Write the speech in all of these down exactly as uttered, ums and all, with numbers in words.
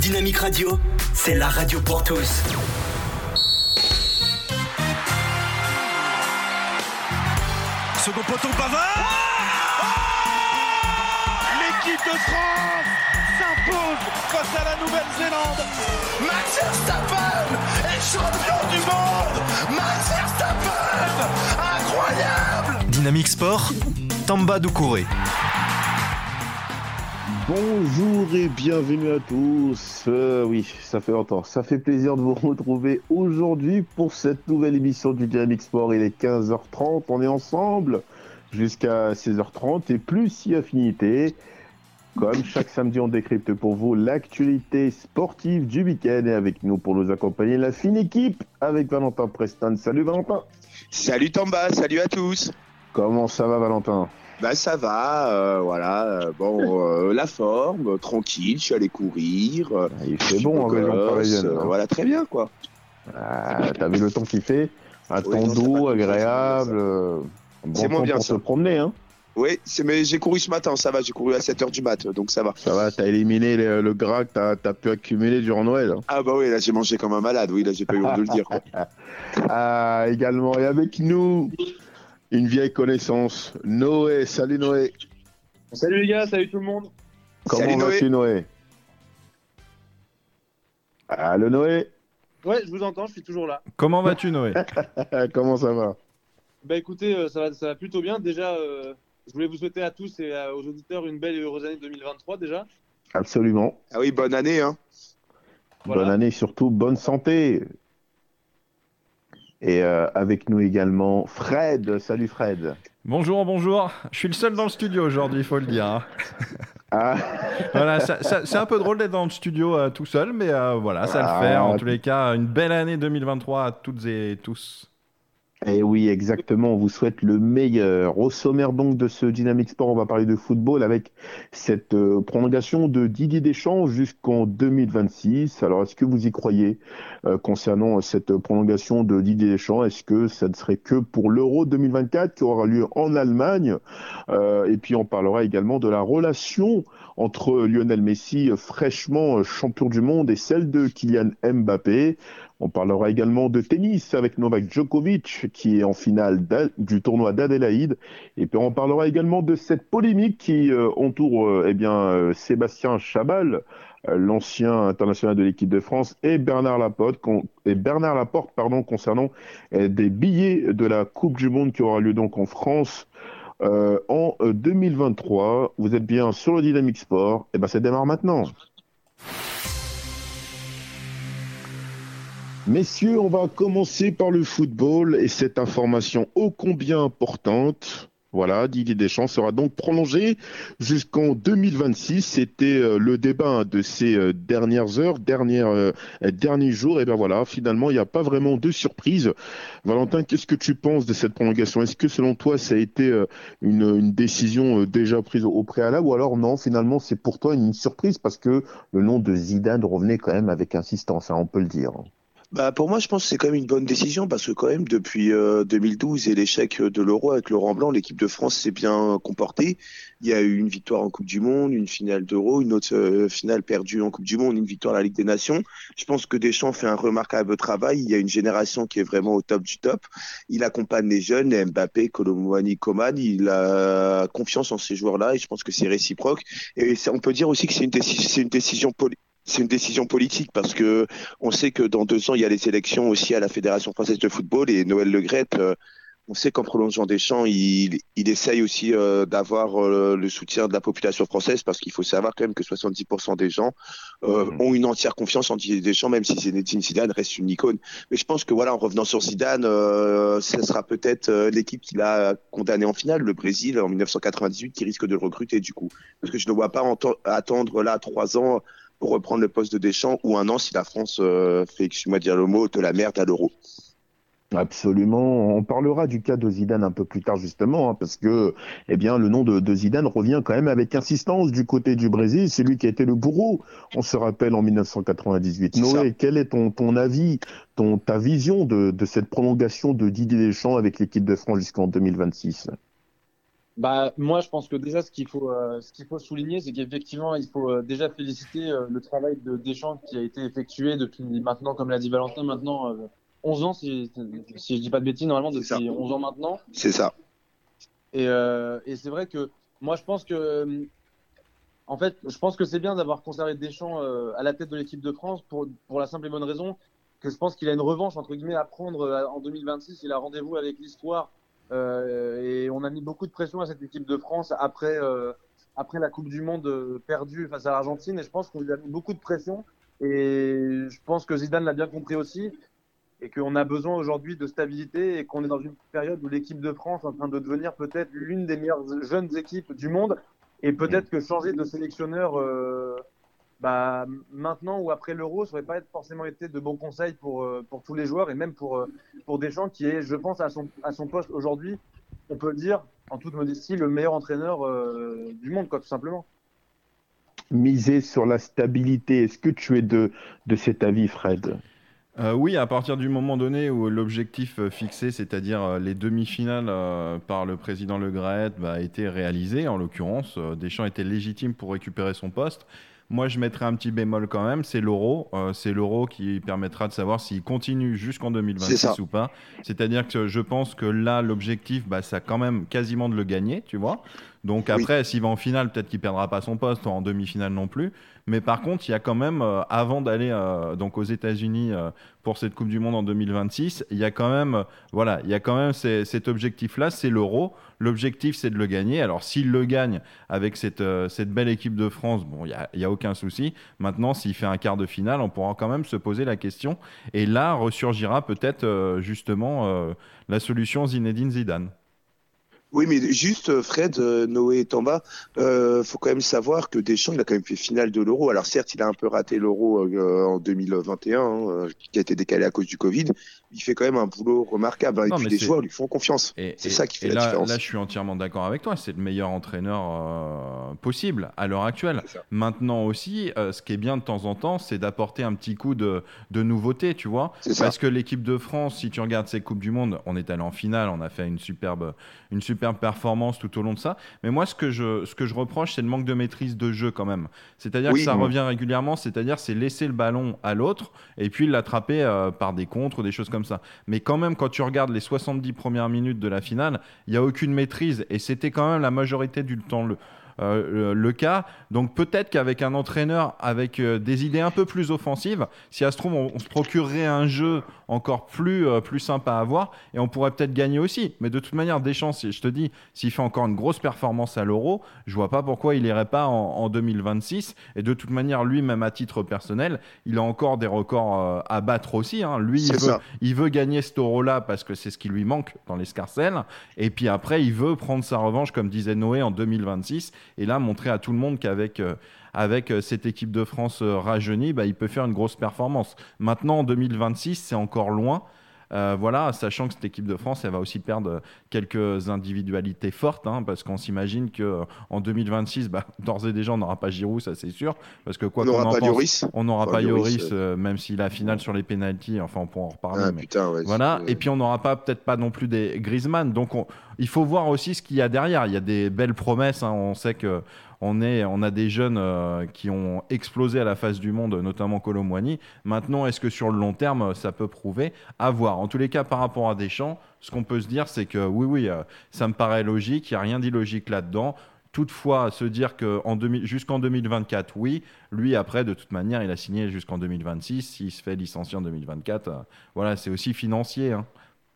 Dynamique Radio, c'est la radio pour tous. Second poteau, Pavard. Oh oh L'équipe de France s'impose face à la Nouvelle-Zélande. Max Verstappen est champion du monde. Max Verstappen, incroyable. Dynamique Sport, Tamba Doucouré. Bonjour et bienvenue à tous. Euh, oui, ça fait longtemps. Ça fait plaisir de vous retrouver aujourd'hui pour cette nouvelle émission du Dynamique Sport. Il est quinze heures trente. On est ensemble jusqu'à seize heures trente et plus si affinité. Comme chaque samedi, on décrypte pour vous l'actualité sportive du week-end. Et avec nous pour nous accompagner, la fine équipe avec Valentin Preston. Salut Valentin. Salut Tamba, salut à tous. Comment ça va Valentin ? Bah ça va, euh, voilà, euh, bon, euh, la forme, euh, tranquille, je suis allé courir. Euh, Il fait bon en région parisienne. euh, Voilà, très bien quoi. Ah, t'as vu le temps qu'il fait ? Un Oui, temps non, doux, ça va, agréable, ça. euh, un bon C'est moins temps bien, pour ça. se promener. Hein. Oui, c'est, mais j'ai couru ce matin, ça va, j'ai couru à sept heures du mat, donc ça va. Ça va, t'as éliminé le, le gras que t'as, t'as pu accumuler durant Noël. Hein. Ah bah oui, là j'ai mangé comme un malade, oui, là j'ai pas eu honte de le dire. Quoi. Ah, également, et avec nous, une vieille connaissance, Noé. Salut Noé. Salut les gars, salut tout le monde. Comment Salut, vas-tu Noé ? Allô Noé. Ouais, je vous entends, je suis toujours là. Comment vas-tu, Noé ? Comment ça va ? Bah écoutez, euh, ça va, ça va plutôt bien. Déjà, euh, je voulais vous souhaiter à tous et à- aux auditeurs une belle et heureuse année deux mille vingt-trois déjà. Absolument. Ah oui, bonne année, hein. Voilà. Bonne année, surtout bonne santé. Et euh, avec nous également Fred. Salut Fred. Bonjour, bonjour. Je suis le seul dans le studio aujourd'hui, il faut le dire. hein. Ah, Voilà, ça- ça- c'est un peu drôle d'être dans le studio euh, tout seul, mais euh, voilà, ça Ah. le fait. En tous les cas, une belle année deux mille vingt-trois à toutes et tous. et oui, exactement. On vous souhaite le meilleur. Au sommaire donc de ce Dynamic Sport, on va parler de football avec cette euh, prolongation de Didier Deschamps jusqu'en deux mille vingt-six. Alors, est-ce que vous y croyez euh, concernant cette prolongation de Didier Deschamps ? Est-ce que ça ne serait que pour l'Euro deux mille vingt-quatre qui aura lieu en Allemagne ? Euh, Et puis, on parlera également de la relation entre Lionel Messi, euh, fraîchement euh, champion du monde, et celle de Kylian Mbappé. On parlera également de tennis avec Novak Djokovic qui est en finale d'A- du tournoi d'Adélaïde. Et puis on parlera également de cette polémique qui euh, entoure euh, eh bien, euh, Sébastien Chabal, euh, l'ancien international de l'équipe de France, et Bernard Laporte, con- et Bernard Laporte pardon, concernant euh, des billets de la Coupe du Monde qui aura lieu donc en France euh, en euh, deux mille vingt-trois. Vous êtes bien sur le Dynamic Sport. Et ben ça démarre maintenant. Messieurs, on va commencer par le football et cette information ô combien importante. Voilà, Didier Deschamps sera donc prolongé jusqu'en deux mille vingt-six. C'était euh, le débat hein, de ces euh, dernières heures, dernières, euh, derniers jours. Et bien voilà, finalement, il n'y a pas vraiment de surprise. Valentin, qu'est-ce que tu penses de cette prolongation ? Est-ce que selon toi, ça a été euh, une, une décision euh, déjà prise au, au préalable ou alors non, finalement, c'est pour toi une surprise parce que le nom de Zidane revenait quand même avec insistance, hein, on peut le dire. Bah pour moi, je pense que c'est quand même une bonne décision parce que quand même depuis euh, deux mille douze et l'échec de l'Euro avec Laurent Blanc, l'équipe de France s'est bien comportée. Il y a eu une victoire en Coupe du Monde, une finale d'Euro, une autre euh, finale perdue en Coupe du Monde, une victoire à la Ligue des Nations. Je pense que Deschamps fait un remarquable travail. Il y a une génération qui est vraiment au top du top. Il accompagne les jeunes, les Mbappé, Kolo Muani, Coman. Il a confiance en ces joueurs-là et je pense que c'est réciproque. Et c'est- on peut dire aussi que c'est une, déci- c'est une décision politique. C'est une décision politique parce que on sait que dans deux ans, il y a les élections aussi à la Fédération française de football et Noël Le Graët, euh, on sait qu'en prolongeant Deschamps, il, il essaye aussi euh, d'avoir euh, le soutien de la population française parce qu'il faut savoir quand même que soixante-dix pour cent des gens euh, Mhm. ont une entière confiance en Didier Deschamps, même si Zinedine Zidane reste une icône. Mais je pense que voilà, en revenant sur Zidane, euh, ce sera peut-être euh, l'équipe qui l'a condamné en finale, le Brésil en dix-neuf cent quatre-vingt-dix-huit, qui risque de le recruter du coup. Parce que je ne vois pas ento- attendre là trois ans pour reprendre le poste de Deschamps ou un an si la France euh, fait, excuse-moi de dire le mot, de la merde à l'Euro. Absolument. On parlera du cas de Zidane un peu plus tard justement, hein, parce que eh bien, le nom de, de Zidane revient quand même avec insistance du côté du Brésil. C'est lui qui a été le bourreau, on se rappelle, en dix-neuf cent quatre-vingt-dix-huit. C'est Noé, ça. quel est ton, ton avis, ton, ta vision de, de cette prolongation de Didier Deschamps avec l'équipe de France jusqu'en deux mille vingt-six ? Bah, moi, je pense que déjà, ce qu'il faut, euh, ce qu'il faut souligner, c'est qu'effectivement, il faut euh, déjà féliciter euh, le travail de Deschamps qui a été effectué depuis maintenant, comme l'a dit Valentin, maintenant euh, onze ans, si, si je dis pas de bêtises, normalement, C'est ça. depuis onze ans maintenant. C'est ça. Et, euh, et c'est vrai que moi, je pense que, euh, en fait, je pense que c'est bien d'avoir conservé Deschamps euh, à la tête de l'équipe de France pour, pour la simple et bonne raison que je pense qu'il a une revanche, entre guillemets, à prendre euh, en deux mille vingt-six. Il a rendez-vous avec l'histoire. Euh, et on a mis beaucoup de pression à cette équipe de France après, euh, après la Coupe du Monde euh, perdue face à l'Argentine. Et je pense qu'on lui a mis beaucoup de pression. Et je pense que Zidane l'a bien compris aussi. Et qu'on a besoin aujourd'hui de stabilité et qu'on est dans une période où l'équipe de France est en train de devenir peut-être l'une des meilleures jeunes équipes du monde. Et peut-être que changer de sélectionneur euh, bah, maintenant ou après l'Euro, ça n'aurait pas forcément été de bons conseils pour, euh, pour tous les joueurs et même pour, euh, pour Deschamps qui est, je pense, à son, à son poste aujourd'hui, on peut le dire, en toute modestie, le meilleur entraîneur euh, du monde, quoi, tout simplement. Miser sur la stabilité, est-ce que tu es de, de cet avis, Fred? Euh, oui, à partir du moment donné où l'objectif euh, fixé, c'est-à-dire euh, les demi-finales euh, par le président Le Graët, bah, a été réalisé, en l'occurrence, euh, Deschamps était légitime pour récupérer son poste. Moi, je mettrais un petit bémol quand même, c'est l'euro. Euh, c'est l'euro qui permettra de savoir s'il continue jusqu'en deux mille vingt-six ou pas. C'est-à-dire que je pense que là, l'objectif, bah, c'est quand même quasiment de le gagner, tu vois. Donc après, oui. S'il va en finale, peut-être qu'il ne perdra pas son poste, en demi-finale non plus. Mais par contre, il y a quand même, euh, avant d'aller euh, donc aux États-Unis euh, pour cette Coupe du Monde en deux mille vingt-six, il y a quand même, euh, voilà, il y a quand même ces, cet objectif-là, c'est l'euro. L'objectif, c'est de le gagner. Alors, s'il le gagne avec cette, euh, cette belle équipe de France, bon, il n'y a, y a aucun souci. Maintenant, s'il fait un quart de finale, on pourra quand même se poser la question. Et là, ressurgira peut-être euh, justement euh, la solution Zinedine Zidane. Oui, mais juste, Fred, euh, Noé et Tamba, euh, faut quand même savoir que Deschamps, il a quand même fait finale de l'Euro. Alors certes, il a un peu raté l'Euro euh, en deux mille vingt et un, hein, qui a été décalé à cause du Covid. Il fait quand même un boulot remarquable. Hein, et non, puis les c'est... joueurs lui font confiance. Et, c'est et, ça qui fait et la là, différence. Là, je suis entièrement d'accord avec toi. C'est le meilleur entraîneur euh, possible à l'heure actuelle. Maintenant aussi, euh, ce qui est bien de temps en temps, c'est d'apporter un petit coup de, de nouveauté, tu vois. C'est Parce ça. que l'équipe de France, si tu regardes ces Coupes du Monde, on est allé en finale, on a fait une superbe, une superbe performance tout au long de ça. Mais moi, ce que je, ce que je reproche, c'est le manque de maîtrise de jeu quand même. C'est-à-dire oui, que ça mmh. revient régulièrement, c'est-à-dire c'est laisser le ballon à l'autre et puis l'attraper euh, par des contres, des choses comme ça. Mais quand même, quand tu regardes les soixante-dix premières minutes de la finale, il n'y a aucune maîtrise et c'était quand même la majorité du temps le, euh, le, le cas. Donc peut-être qu'avec un entraîneur avec euh, des idées un peu plus offensives, si ça se trouve, on, on se procurerait un jeu encore plus, euh, plus sympa à voir et on pourrait peut-être gagner aussi. Mais de toute manière, Deschamps, si, je te dis, s'il fait encore une grosse performance à l'Euro, je vois pas pourquoi il n'irait pas en, en deux mille vingt-six. Et de toute manière, lui, même à titre personnel, il a encore des records euh, à battre aussi. Hein. Lui, il veut, il veut gagner cet Euro-là parce que c'est ce qui lui manque dans l'escarcelle. Et puis après, il veut prendre sa revanche, comme disait Noé, en deux mille vingt-six. Et là, montrer à tout le monde qu'avec... Euh, avec cette équipe de France euh, rajeunie, bah, il peut faire une grosse performance. Maintenant, en deux mille vingt-six, c'est encore loin. Euh, voilà, sachant que cette équipe de France, elle va aussi perdre quelques individualités fortes, hein, parce qu'on s'imagine qu'en deux mille vingt-six, bah, d'ores et déjà, on n'aura pas Giroud, ça c'est sûr, parce que quoi on qu'on n'aura en pas pense, Lloris. on n'aura enfin, pas Lloris, Lloris euh, même si la finale sur les pénaltys, enfin on pourra en reparler. Ah, mais putain, ouais, voilà, c'est... et puis on n'aura pas peut-être pas non plus des Griezmann, donc on... il faut voir aussi ce qu'il y a derrière. Il y a des belles promesses, hein. On sait que On, est, on a des jeunes euh, qui ont explosé à la face du monde, notamment Kolo Muani. Maintenant, est-ce que sur le long terme, ça peut prouver? À voir. En tous les cas, par rapport à Deschamps, ce qu'on peut se dire, c'est que oui, oui, euh, ça me paraît logique. Il n'y a rien d'illogique là-dedans. Toutefois, se dire que en deux mille, jusqu'en deux mille vingt-quatre, oui. Lui, après, de toute manière, il a signé jusqu'en deux mille vingt-six. S'il se fait licencier en deux mille vingt-quatre, euh, voilà, c'est aussi financier, hein.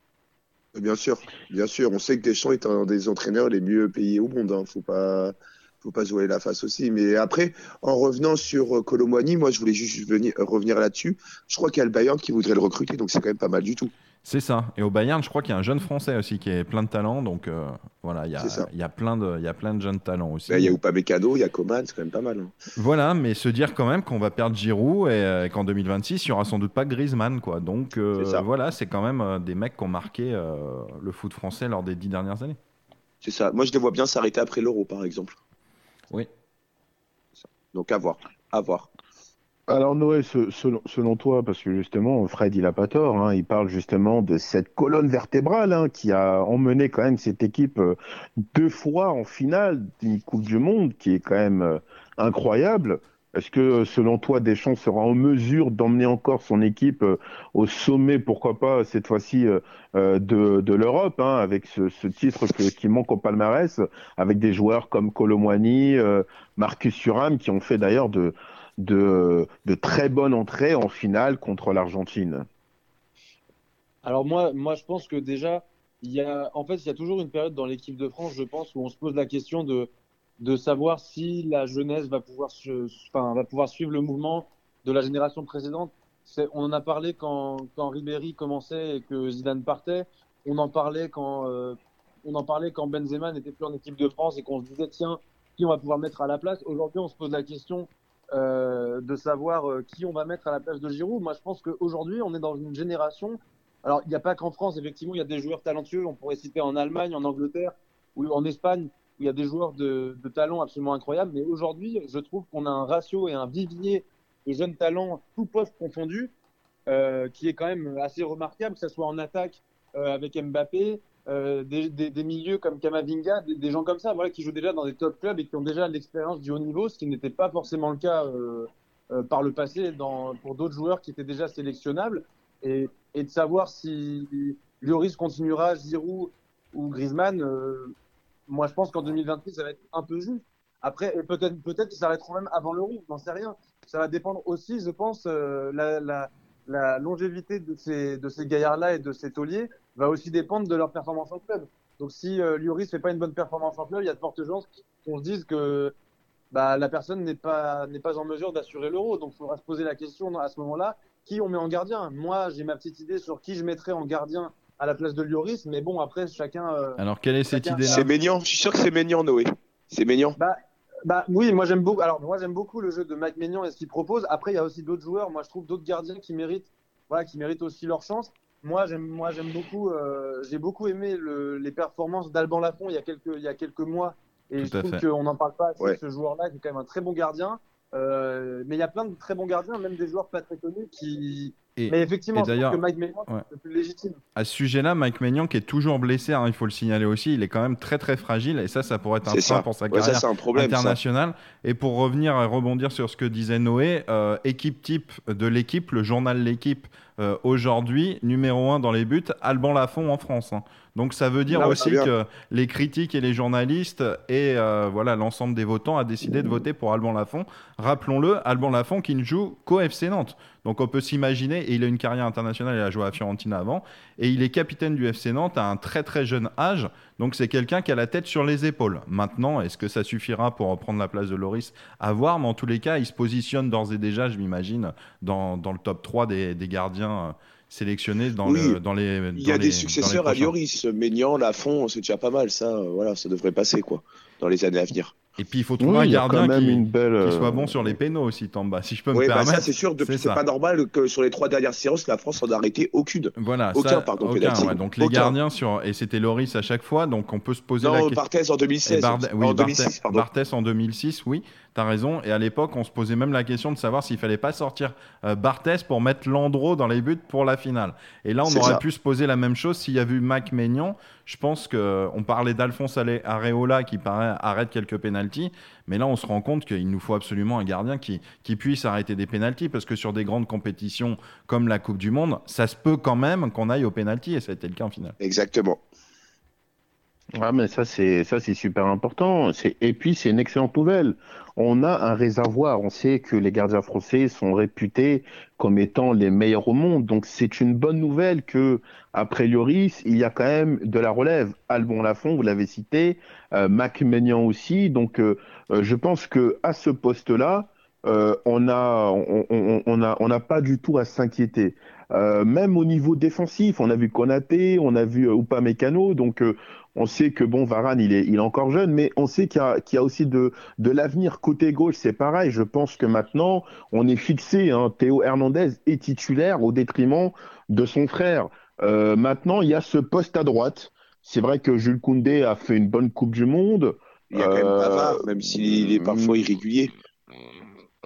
Bien sûr, bien sûr. On sait que Deschamps est un des entraîneurs les mieux payés au monde. Hein. Faut pas... faut pas se voiler la face aussi. Mais après, en revenant sur Kolo Muani, moi, je voulais juste venir, revenir là-dessus. Je crois qu'il y a le Bayern qui voudrait le recruter, donc c'est quand même pas mal du tout. C'est ça. Et au Bayern, je crois qu'il y a un jeune Français aussi qui est plein de talent. Donc euh, voilà, il y, a, il, y a plein de, il y a plein de jeunes talents aussi. Ben, il y a Upamecano, il y a Coman, c'est quand même pas mal. Hein. Voilà, mais se dire quand même qu'on va perdre Giroud et euh, qu'en deux mille vingt-six, il n'y aura sans doute pas Griezmann, quoi. Donc euh, c'est voilà, c'est quand même euh, des mecs qui ont marqué euh, le foot français lors des dix dernières années. C'est ça. Moi, je les vois bien s'arrêter après l'Euro, par exemple. Oui. Donc à voir, à voir. Alors Noé, se- selon, selon toi, parce que justement, Fred, il a pas tort, hein, il parle justement de cette colonne vertébrale hein, qui a emmené quand même cette équipe euh, deux fois en finale d'une Coupe du Monde, qui est quand même euh, incroyable. Est-ce que selon toi, Deschamps sera en mesure d'emmener encore son équipe euh, au sommet, pourquoi pas cette fois-ci euh, euh, de, de l'Europe, hein, avec ce, ce titre que- qui manque au palmarès, avec des joueurs comme Kolo Muani, euh, Marcus Thuram, qui ont fait d'ailleurs de de, de très bonne entrée en finale contre l'Argentine. Alors moi, moi, je pense que déjà, il y a, en fait, il y a toujours une période dans l'équipe de France, je pense, où on se pose la question de, de savoir si la jeunesse va pouvoir, se- enfin, va pouvoir suivre le mouvement de la génération précédente. C'est- on en a parlé quand, quand Ribéry commençait et que Zidane partait. On en parlait quand, euh, on en parlait quand Benzema n'était plus en équipe de France et qu'on se disait, tiens, qui on va pouvoir mettre à la place. Aujourd'hui, on se pose la question euh, de savoir euh, qui on va mettre à la place de Giroud. Moi, je pense qu'aujourd'hui, on est dans une génération. Alors, il n'y a pas qu'en France, effectivement, il y a des joueurs talentueux. On pourrait citer en Allemagne, en Angleterre ou en Espagne, où il y a des joueurs de, de talent absolument incroyables. Mais aujourd'hui, je trouve qu'on a un ratio et un vivier de jeunes talents, tout postes confondus, euh, qui est quand même assez remarquable, que ce soit en attaque euh, avec Mbappé, euh, des, des, des milieux comme Kamavinga, des, des gens comme ça, voilà, qui jouent déjà dans des top clubs et qui ont déjà l'expérience du haut niveau, ce qui n'était pas forcément le cas euh, euh, par le passé dans, pour d'autres joueurs qui étaient déjà sélectionnables. Et, et de savoir si Lloris continuera, Giroud ou Griezmann, euh, moi je pense qu'en deux mille vingt-six ça va être un peu juste. Après, et peut-être peut-être qu'ils s'arrêteront même avant l'Euro, je n'en sais rien. Ça va dépendre aussi, je pense, euh, la, la, la longévité de ces, de ces gaillards-là et de ces tauliers va aussi dépendre de leur performance en club. Donc si euh, Lloris fait pas une bonne performance en club, il y a de fortes chances qu'on se dise que bah, la personne n'est pas, n'est pas en mesure d'assurer l'Euro. Donc il faudra se poser la question à ce moment-là, qui on met en gardien. Moi, j'ai ma petite idée sur qui je mettrais en gardien à la place de Lloris, mais bon, après, chacun... Euh, Alors, quelle est cette chacun idée-là? C'est Maignan, je suis sûr que c'est Maignan, Noé. C'est Maignan. bah, bah oui, moi j'aime beaucoup. Alors moi j'aime beaucoup le jeu de Mike Maignan et ce qu'il propose. Après, il y a aussi d'autres joueurs. Moi, je trouve d'autres gardiens qui méritent, voilà, qui méritent aussi leur chance. Moi, j'aime, moi j'aime beaucoup. Euh, j'ai beaucoup aimé le, les performances d'Alban Lafont il y a quelques, il y a quelques mois. Et Tout je à trouve fait. qu'on n'en parle pas assez Ouais. de ce joueur-là, qui est quand même un très bon gardien. Euh, mais il y a plein de très bons gardiens, même des joueurs pas très connus qui. Et, Mais effectivement, et je trouve d'ailleurs, que Mike Maignan, ouais. c'est le plus légitime. à ce sujet-là, Mike Maignan, qui est toujours blessé, hein, il faut le signaler aussi, il est quand même très très fragile et ça, ça pourrait être un C'est frein ça. pour sa Ouais, ça, carrière c'est un problème, ça. internationale. Et pour revenir et rebondir sur ce que disait Noé, euh, équipe type de l'équipe, le journal L'équipe, euh, aujourd'hui, numéro un dans les buts, Alban Lafont en France. hein. Donc ça veut dire Ah ouais, aussi très bien. que les critiques et les journalistes et euh, voilà, l'ensemble des votants a décidé de voter pour Alban Lafont. Rappelons-le, Alban Lafont qui ne joue qu'au F C Nantes. Donc on peut s'imaginer, et il a une carrière internationale, il a joué à Fiorentina avant, et il est capitaine du F C Nantes à un très très jeune âge, donc c'est quelqu'un qui a la tête sur les épaules. Maintenant, est-ce que ça suffira pour prendre la place de Lloris? À voir, mais en tous les cas, il se positionne d'ores et déjà, je m'imagine, dans, dans le top trois des, des gardiens euh, sélectionnés dans, Oui, le, dans les Il y dans a les- des dans les successeurs à prochains. Lloris. Maignan, Lafont, c'est déjà pas mal. Ça, euh, voilà, ça devrait passer, quoi, dans les années à venir. Et puis il faut trouver Oui, un il y a gardien quand même qui, une belle. qui soit euh, bon sur les pénaux aussi, Tamba, si je peux me Oui, bah permettre. ça, c'est sûr. Depuis, c'est c'est ça. pas normal que sur les trois dernières séances, la France en a arrêté aucune. Voilà, Aucun, ça- pardon, aucun, penalty. ouais. Donc les Aucun. gardiens sur et c'était Lloris à chaque fois, donc on peut se poser la Non, question. Barthez en deux mille seize. Et Barde- oui, en Barthez- deux mille six, pardon. Barthez en deux mille six, oui, t'as raison. Et à l'époque, on se posait même la question de savoir s'il fallait pas sortir euh, Barthez pour mettre Landreau dans les buts pour la finale. Et là, on C'est aurait ça. pu se poser la même chose s'il y avait eu Mike Maignan. Je pense que on parlait d'Alphonse Ale- Areola qui paraît arrête quelques pénaltys, mais là, on se rend compte qu'il nous faut absolument un gardien qui, qui puisse arrêter des pénaltys parce que sur des grandes compétitions comme la Coupe du Monde, ça se peut quand même qu'on aille au pénalty et ça a été le cas en finale. Exactement. Ah, mais ça, c'est ça, c'est super important. C'est... Et puis, c'est une excellente nouvelle. On a un réservoir. On sait que les gardiens français sont réputés comme étant les meilleurs au monde. Donc, c'est une bonne nouvelle que, après Lloris, il y a quand même de la relève. Alban Lafont, vous l'avez cité, euh, Mike Maignan aussi. Donc, euh, euh, je pense que à ce poste-là, euh, on a, on, on, on a, on n'a pas du tout à s'inquiéter. Euh, même au niveau défensif, on a vu Konaté, on a vu euh, Upamecano. Donc, euh, on sait que bon, Varane, il est, il est encore jeune, mais on sait qu'il y a, qu'il y a aussi de, de l'avenir. Côté gauche, c'est pareil. Je pense que maintenant, on est fixé. Hein. Théo Hernandez est titulaire au détriment de son frère. Euh, maintenant, il y a ce poste à droite. C'est vrai que Jules Koundé a fait une bonne Coupe du Monde. Il y a quand même Euh, Pavard, même s'il est parfois irrégulier.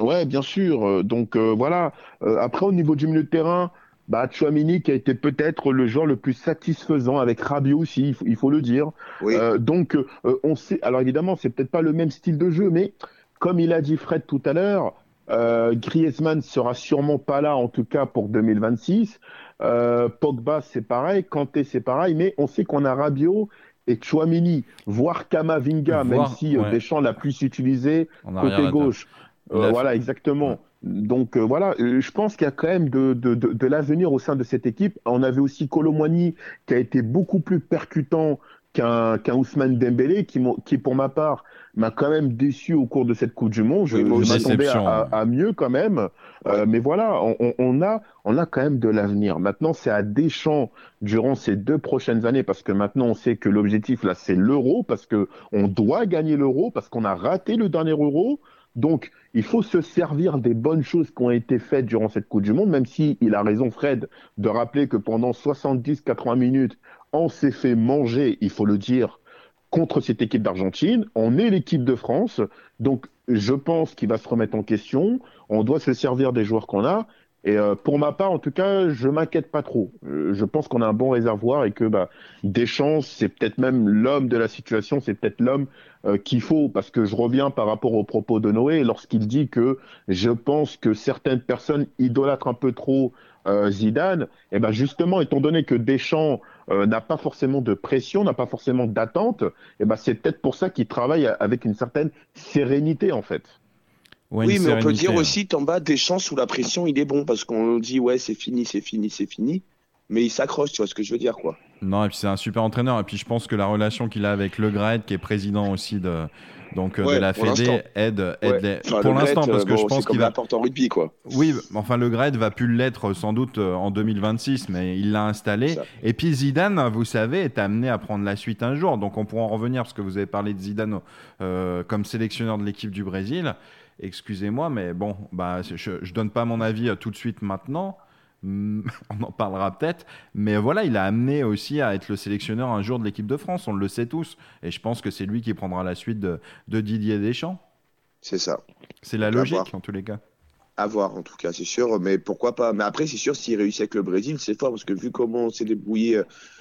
Ouais, bien sûr. Donc euh, voilà. Euh, après, au niveau du milieu de terrain, bah, Tchouaméni qui a été peut-être le joueur le plus satisfaisant avec Rabiot aussi, il faut, il faut le dire. Oui. Euh, donc euh, on sait. Alors évidemment, c'est peut-être pas le même style de jeu, mais comme il a dit Fred tout à l'heure, euh, Griezmann sera sûrement pas là, en tout cas pour deux mille vingt-six. Euh, Pogba, c'est pareil. Kanté, c'est pareil. Mais on sait qu'on a Rabiot et Tchouaméni, voire Kamavinga, même Voir, si euh, ouais. Deschamps l'a plus utilisé En arrière côté là-dedans. gauche. Il Euh, a voilà, fait- exactement. Ouais. Donc euh, voilà, euh, je pense qu'il y a quand même de, de, de, de l'avenir au sein de cette équipe. On avait aussi Kolo Muani qui a été beaucoup plus percutant qu'un qu'un Ousmane Dembélé, qui, m'ont- qui pour ma part m'a quand même déçu au cours de cette Coupe du Monde. Je, Oui, moi je aussi. m'attendais à, Déception, à, ouais. à mieux quand même. Euh, mais voilà, on, on- on a, on a quand même de l'avenir. Maintenant, c'est à Deschamps durant ces deux prochaines années, parce que maintenant on sait que l'objectif là, c'est l'euro, parce que on doit gagner l'euro, parce qu'on a raté le dernier euro. Donc, il faut se servir des bonnes choses qui ont été faites durant cette Coupe du Monde, même si il a raison, Fred, de rappeler que pendant soixante-dix à quatre-vingts minutes, on s'est fait manger, il faut le dire, contre cette équipe d'Argentine. On est l'équipe de France, donc je pense qu'il va se remettre en question. On doit se servir des joueurs qu'on a. Et euh, pour ma part, en tout cas, je m'inquiète pas trop. Euh, je pense qu'on a un bon réservoir et que bah, Deschamps, c'est peut-être même l'homme de la situation, c'est peut-être l'homme euh, qu'il faut, parce que je reviens par rapport aux propos de Noé lorsqu'il dit que je pense que certaines personnes idolâtrent un peu trop euh, Zidane. Et ben justement, étant donné que Deschamps euh, n'a pas forcément de pression, n'a pas forcément d'attente, et ben c'est peut-être pour ça qu'il travaille avec une certaine sérénité en fait. Ouais, Oui, une mais on peut sérénité, dire ouais. aussi, Tamba, Deschamps, sous la pression, il est bon, parce qu'on dit, ouais, c'est fini, c'est fini, c'est fini. Mais il s'accroche, tu vois ce que je veux dire, quoi. Non, et puis c'est un super entraîneur. Et puis je pense que la relation qu'il a avec Le Graët, qui est président aussi de, donc, euh, Ouais, de la pour Fédé, l'instant. aide, aide Ouais. les... Enfin, pour le l'instant, Graët, parce que euh, je bon, pense c'est comme qu'il va. n'importe en rugby, quoi. Oui, enfin le Graët va plus l'être sans doute euh, en deux mille vingt-six, mais il l'a installé. Ça. Et puis Zidane, vous savez, est amené à prendre la suite un jour. Donc on pourra en revenir, parce que vous avez parlé de Zidane euh, comme sélectionneur de l'équipe du Brésil. Excusez-moi, mais bon, bah, je ne donne pas mon avis euh, tout de suite maintenant. On en parlera peut-être. Mais voilà, il a amené aussi à être le sélectionneur un jour de l'équipe de France. On le sait tous. Et je pense que c'est lui qui prendra la suite de, de Didier Deschamps. C'est ça. C'est la Donc, à logique, voir. en tous les cas. À voir, en tout cas, c'est sûr. Mais pourquoi pas. Mais après, c'est sûr, s'il réussit avec le Brésil, c'est fort, parce que vu comment on s'est débrouillé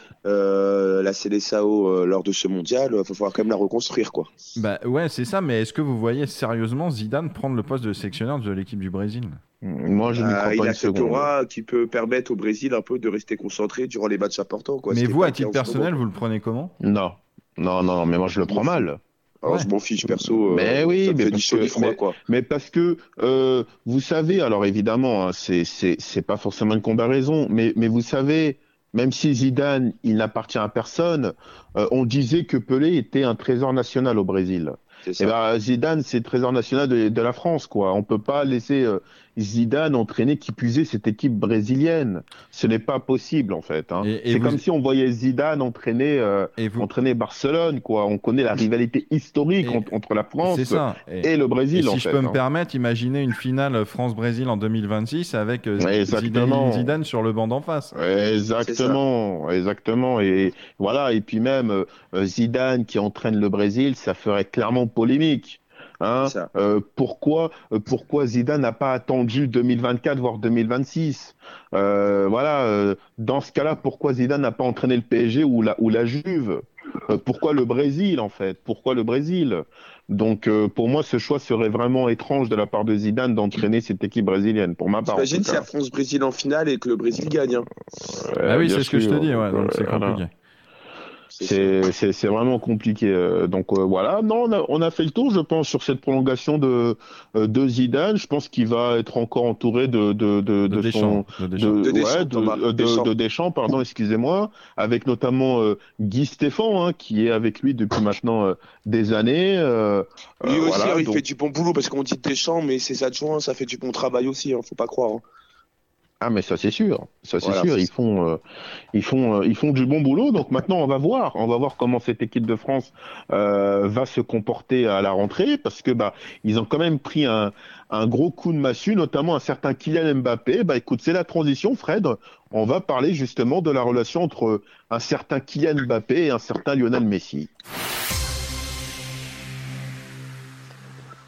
euh, la Seleção euh, lors de ce mondial, il va falloir quand même la reconstruire, quoi. Bah ouais, c'est ça. Mais est-ce que vous voyez sérieusement Zidane prendre le poste de sélectionneur de l'équipe du Brésil? Moi, je n'y crois Euh, pas il une a cette seconde. aura qui peut permettre au Brésil un peu de rester concentré durant les matchs importants, quoi. Mais Ce qui est vous, pas à le cas titre en ce personnel, moment. vous le prenez comment? Non, non, non, mais moi je le prends mal. Alors, Ouais. je m'en fiche, perso. euh, Mais oui, ça me mais fait parce du chaud que- du froid, mais- quoi. Mais parce que, euh, vous savez, alors évidemment, hein, c'est, c'est, c'est pas forcément une comparaison, mais, mais vous savez, même si Zidane, il n'appartient à personne, euh, on disait que Pelé était un trésor national au Brésil. C'est Et ça. ben, Zidane, c'est le trésor national de, de la France, quoi. On peut pas laisser euh, Zidane entraîner, qui plus est, cette équipe brésilienne. Ce n'est pas possible, en fait. Hein. Et- et C'est vous- comme si on voyait Zidane entraîner, euh, Et vous... entraîner Barcelone, quoi. On connaît la rivalité historique Et- en- entre la France C'est ça. Et, et le et Brésil, si en je fait. peux me hein. permettre, imaginez une finale France-Brésil en deux mille vingt-six avec euh, Ouais, Zidane, exactement. Zidane sur le banc d'en face. Exactement, exactement. Et voilà. Et puis même euh, Zidane qui entraîne le Brésil, ça ferait clairement polémique. Hein C'est ça. Euh, pourquoi, euh, pourquoi Zidane n'a pas attendu deux mille vingt-quatre voire deux mille vingt-six? Euh, voilà. euh, dans ce cas-là, pourquoi Zidane n'a pas entraîné le P S G ou la ou la Juve? Euh, pourquoi le Brésil en fait? Pourquoi le Brésil? Donc euh, pour moi, ce choix serait vraiment étrange de la part de Zidane d'entraîner cette équipe brésilienne. Pour ma part. en T'imagines tout si cas. la France-Brésil en finale et que le Brésil gagne, hein. Ah oui, bien c'est ce que je te sûr. dis. Ouais, donc c'est Voilà. compliqué. C'est sûr. C'est, c'est, c'est vraiment compliqué. Euh, Donc euh, voilà, non, on a, on a fait le tour, je pense, sur cette prolongation de, euh, de Zidane. Je pense qu'il va être encore entouré de, de, de, De de Deschamps. son, De Deschamps. de, De Deschamps, ouais, de, Thomas, euh, de- Deschamps. de Deschamps, pardon, excusez-moi, avec notamment euh, Guy Stéphane, hein, qui est avec lui depuis maintenant euh, des années. Euh, Lui euh, aussi, voilà, hein, il donc- fait du bon boulot parce qu'on dit Deschamps, mais ses adjoints, ça fait du bon travail aussi, hein, faut pas croire. hein. Ah mais ça c'est sûr, ça c'est Voilà. sûr, ils font, euh, ils font, euh, ils font du bon boulot. Donc maintenant on va voir, on va voir comment cette équipe de France euh, va se comporter à la rentrée, parce que bah ils ont quand même pris un, un gros coup de massue, notamment un certain Kylian Mbappé. Bah écoute, c'est la transition, Fred. On va parler justement de la relation entre un certain Kylian Mbappé et un certain Lionel Messi.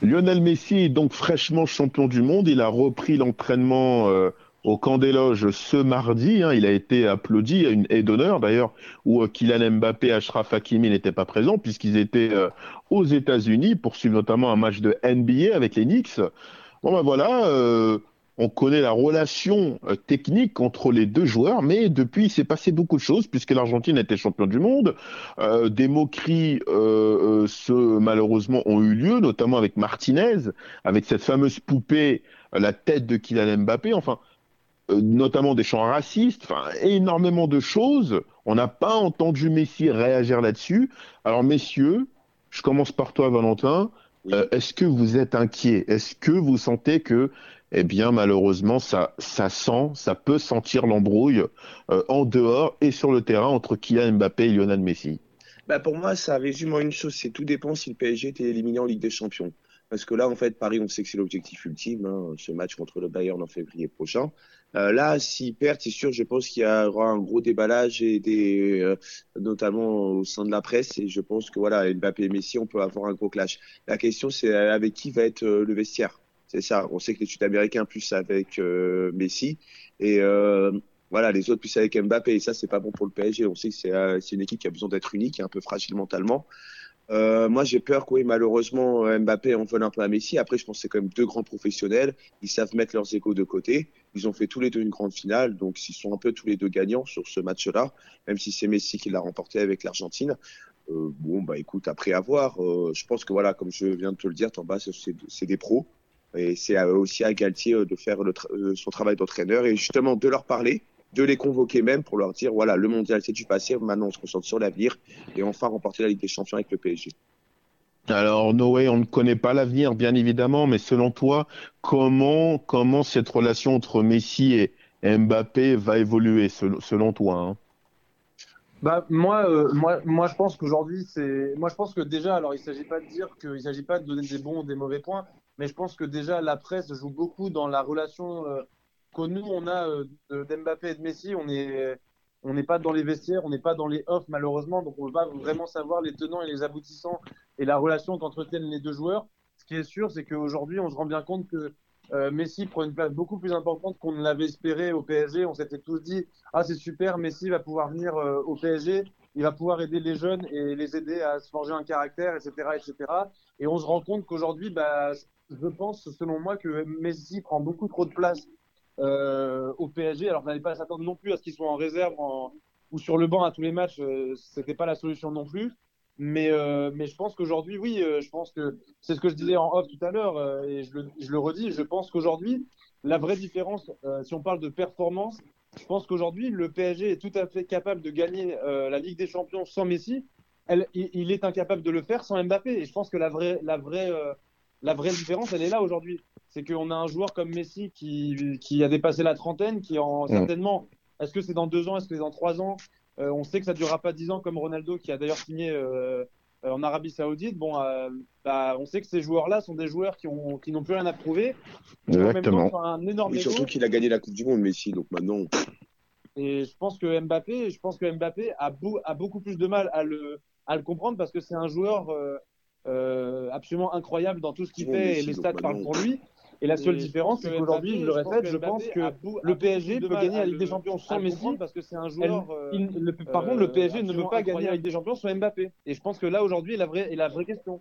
Lionel Messi est donc fraîchement champion du monde. Il a repris l'entraînement euh, au Camp des Loges ce mardi. Hein. Il a été applaudi. Il y a une haie d'honneur d'ailleurs où euh, Kylian Mbappé et Achraf Hakimi n'étaient pas présents puisqu'ils étaient euh, aux États-Unis pour suivre notamment un match de N B A avec les Knicks. Bon ben voilà, euh, on connaît la relation euh, technique entre les deux joueurs, mais depuis il s'est passé beaucoup de choses puisque l'Argentine était champion du monde. Euh, des moqueries, euh, euh, ce, malheureusement, ont eu lieu, notamment avec Martinez, avec cette fameuse poupée, euh, la tête de Kylian Mbappé. Enfin, euh, notamment des chants racistes, enfin énormément de choses. On n'a pas entendu Messi réagir là-dessus. Alors messieurs, je commence par toi Valentin. Euh, est-ce que vous êtes inquiet? Est-ce que vous sentez que, eh bien malheureusement, ça, ça sent, ça peut sentir l'embrouille euh, en dehors et sur le terrain entre Kylian Mbappé et Lionel Messi? Bah pour moi, ça résume en une chose, c'est tout dépend si le P S G était éliminé en Ligue des Champions. Parce que là, en fait, Paris, on sait que c'est l'objectif ultime, hein, ce match contre le Bayern en février prochain. Euh, là, s'ils perdent, c'est sûr, je pense qu'il y aura un gros déballage, et des, euh, notamment au sein de la presse. Et je pense que voilà, Mbappé et Messi, on peut avoir un gros clash. La question, c'est avec qui va être euh, le vestiaire. C'est ça. On sait que les Sud-Américains plus avec euh, Messi et euh, voilà, les autres plus avec Mbappé. Et ça, c'est pas bon pour le P S G. On sait que c'est, euh, c'est une équipe qui a besoin d'être unique, qui est un peu fragile mentalement. Euh, moi, j'ai peur que oui, malheureusement, Mbappé en vole un peu à Messi. Après, je pense que c'est quand même deux grands professionnels. Ils savent mettre leurs égos de côté. Ils ont fait tous les deux une grande finale. Donc, ils sont un peu tous les deux gagnants sur ce match-là, même si c'est Messi qui l'a remporté avec l'Argentine. Euh, bon, bah écoute, après avoir, euh, je pense que voilà, comme je viens de te le dire, Tamba, c'est, c'est des pros. Et c'est aussi à Galtier de faire le tra- son travail d'entraîneur et justement de leur parler, de les convoquer même pour leur dire voilà, le mondial c'est du passé, maintenant on se concentre sur l'avenir et enfin remporter la Ligue des Champions avec le P S G. Alors Noé, on ne connaît pas l'avenir bien évidemment, mais selon toi, comment comment cette relation entre Messi et Mbappé va évoluer selon, selon toi hein? Bah moi, euh, moi, moi je pense qu'aujourd'hui c'est, moi je pense que déjà, alors il s'agit pas de dire qu'il s'agit pas de donner des bons ou des mauvais points, mais je pense que déjà la presse joue beaucoup dans la relation euh, que nous on a euh, de, d'Mbappé et de Messi. On est, on n'est pas dans les vestiaires, on n'est pas dans les offs malheureusement, donc on ne peut pas vraiment savoir les tenants et les aboutissants et la relation qu'entretiennent les deux joueurs. Ce qui est sûr, c'est qu'aujourd'hui on se rend bien compte que Euh, Messi prend une place beaucoup plus importante qu'on ne l'avait espéré au P S G. On s'était tous dit ah c'est super, Messi va pouvoir venir euh, au P S G, il va pouvoir aider les jeunes et les aider à se forger un caractère, et cetera, et cetera. Et on se rend compte qu'aujourd'hui, bah, je pense selon moi que Messi prend beaucoup trop de place euh, au P S G. Alors, on n'allait pas s'attendre non plus à ce qu'il soit en réserve en... ou sur le banc à tous les matchs. Euh, c'était pas la solution non plus. Mais, euh, mais je pense qu'aujourd'hui, oui, euh, je pense que c'est ce que je disais en off tout à l'heure, euh, et je le, je le redis, je pense qu'aujourd'hui, la vraie différence, euh, si on parle de performance, je pense qu'aujourd'hui, le P S G est tout à fait capable de gagner euh, la Ligue des Champions sans Messi. Elle, il, il est incapable de le faire sans Mbappé. Et je pense que la vraie, la vraie, euh, la vraie différence, elle est là aujourd'hui. C'est qu'on a un joueur comme Messi qui, qui a dépassé la trentaine, qui en certainement, est-ce que c'est dans deux ans, est-ce que c'est dans trois ans? Euh, on sait que ça ne durera pas dix ans comme Ronaldo qui a d'ailleurs signé euh, en Arabie Saoudite. Bon, euh, bah, on sait que ces joueurs-là sont des joueurs qui, ont, qui n'ont plus rien à prouver. Exactement. Temps, un énorme ego. Surtout qu'il a gagné la Coupe du Monde, Messi, donc maintenant. Et je pense que Mbappé, je pense que Mbappé a, beau, a beaucoup plus de mal à le, à le comprendre parce que c'est un joueur euh, euh, absolument incroyable dans tout ce qu'il bon, fait Messi, et les stats parlent pour lui. Et la seule et différence, c'est qu'aujourd'hui, je le répète, je pense que le P S G peut gagner la Ligue des Champions sans Messi parce que c'est un joueur. Elle, il, le, par euh, contre, le P S G ne peut pas gagner la Ligue des Champions sans Mbappé. Et je pense que là, aujourd'hui, est la vraie, est la vraie question.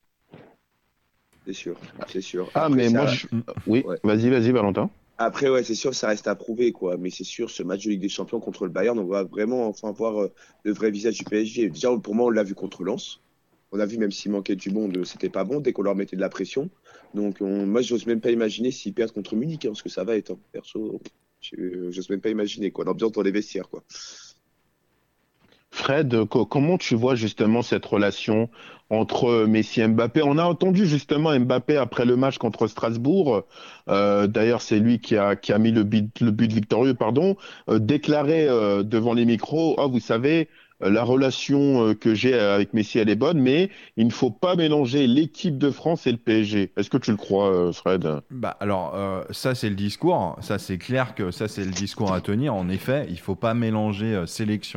C'est sûr, c'est sûr. Ah, Après, mais moi, je... oui, ouais. vas-y, vas-y, Valentin. Après, ouais, c'est sûr, ça reste à prouver, quoi. Mais c'est sûr, ce match de Ligue des Champions contre le Bayern, on va vraiment enfin voir euh, le vrai visage du P S G. Déjà, pour moi, on l'a vu contre Lens. On a vu, même s'il manquait du monde, c'était pas bon dès qu'on leur mettait de la pression. Donc, on, moi, j'ose même pas imaginer s'ils perdent contre Munich, hein, parce que ça va être, hein, perso, j'ose même pas imaginer, quoi, l'ambiance dans les vestiaires, quoi. Fred, comment tu vois justement cette relation entre Messi et Mbappé? On a entendu justement Mbappé après le match contre Strasbourg, euh, d'ailleurs c'est lui qui a, qui a mis le but, le but victorieux, pardon, euh, déclarer euh, devant les micros, oh, vous savez, la relation que j'ai avec Messi, elle est bonne, mais il ne faut pas mélanger l'équipe de France et le P S G. Est-ce que tu le crois, Fred? Bah alors, euh, ça c'est le discours. Ça c'est clair que ça c'est le discours à tenir. En effet, il ne faut pas mélanger euh, sélection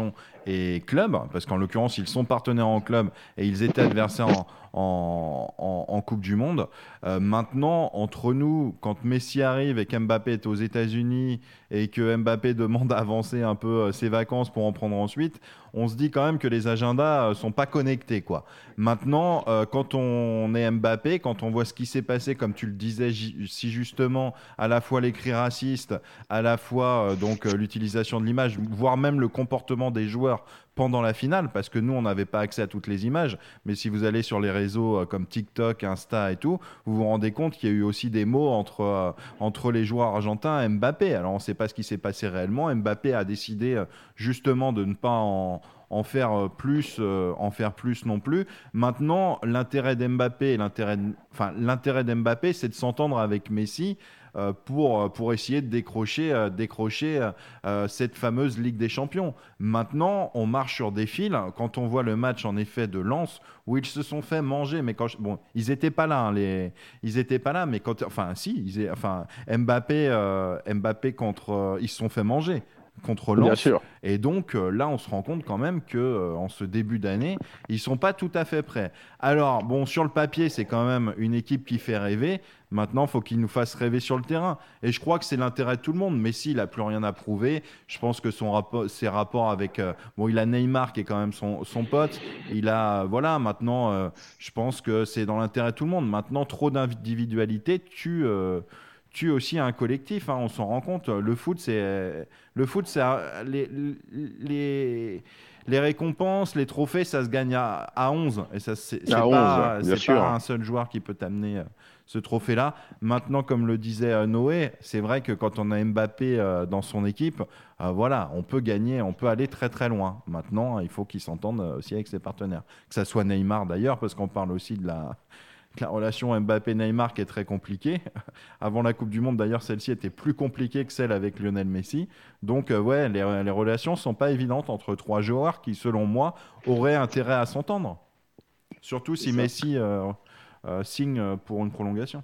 et club, parce qu'en l'occurrence, ils sont partenaires en club et ils étaient adversaires en, en, en, en Coupe du Monde. Euh, maintenant, entre nous, quand Messi arrive et qu'Mbappé est aux États-Unis et que Mbappé demande à avancer un peu euh, ses vacances pour en prendre ensuite, on se dit quand même que les agendas ne sont pas connectés, quoi. Maintenant, euh, quand on est Mbappé, quand on voit ce qui s'est passé, comme tu le disais si justement, à la fois les cris racistes, à la fois euh, donc euh, l'utilisation de l'image, voire même le comportement des joueurs pendant la finale, parce que nous, on n'avait pas accès à toutes les images, mais si vous allez sur les réseaux euh, comme TikTok, Insta et tout, vous vous rendez compte qu'il y a eu aussi des mots entre, euh, entre les joueurs argentins et Mbappé. Alors, on ne sait pas ce qui s'est passé réellement. Mbappé a décidé euh, justement de ne pas en... en faire plus, euh, en faire plus non plus. Maintenant, l'intérêt d'Mbappé, l'intérêt, de, enfin, l'intérêt d'Mbappé, c'est de s'entendre avec Messi euh, pour, pour essayer de décrocher, euh, décrocher euh, cette fameuse Ligue des Champions. Maintenant, on marche sur des fils. Quand on voit le match, en effet, de Lens, où ils se sont fait manger, mais quand je, bon, ils n'étaient pas là, hein, les, ils étaient pas là, mais quand, enfin, si, ils, enfin, Mbappé, euh, Mbappé contre, euh, ils se sont fait manger contre Lens. Bien sûr. Et donc euh, là, on se rend compte quand même que euh, en ce début d'année, ils sont pas tout à fait prêts. Alors bon, sur le papier, c'est quand même une équipe qui fait rêver. Maintenant, il faut qu'ils nous fassent rêver sur le terrain. Et je crois que c'est l'intérêt de tout le monde. Messi, il n'a plus rien à prouver. Je pense que son rapport, ses rapports avec... Euh, bon, il a Neymar qui est quand même son, son pote. Il a... Voilà, maintenant, euh, je pense que c'est dans l'intérêt de tout le monde. Maintenant, trop d'individualité tue... Euh, tue aussi un collectif, hein, on s'en rend compte. Le foot, c'est, le foot, c'est les, les, les récompenses, les trophées, ça se gagne à, à onze. Et ça, c'est, c'est, à pas, onze, bien c'est sûr. pas un seul joueur qui peut t'amener ce trophée-là. Maintenant, comme le disait Noé, c'est vrai que quand on a Mbappé dans son équipe, euh, voilà, on peut gagner, on peut aller très très loin. Maintenant, il faut qu'il s'entende aussi avec ses partenaires. Que ça soit Neymar d'ailleurs, parce qu'on parle aussi de la... la relation Mbappé-Neymar qui est très compliquée. Avant la Coupe du Monde, d'ailleurs, celle-ci était plus compliquée que celle avec Lionel Messi. Donc, euh, ouais, les, les relations ne sont pas évidentes entre trois joueurs qui, selon moi, auraient intérêt à s'entendre. Surtout si Messi euh, euh, signe pour une prolongation.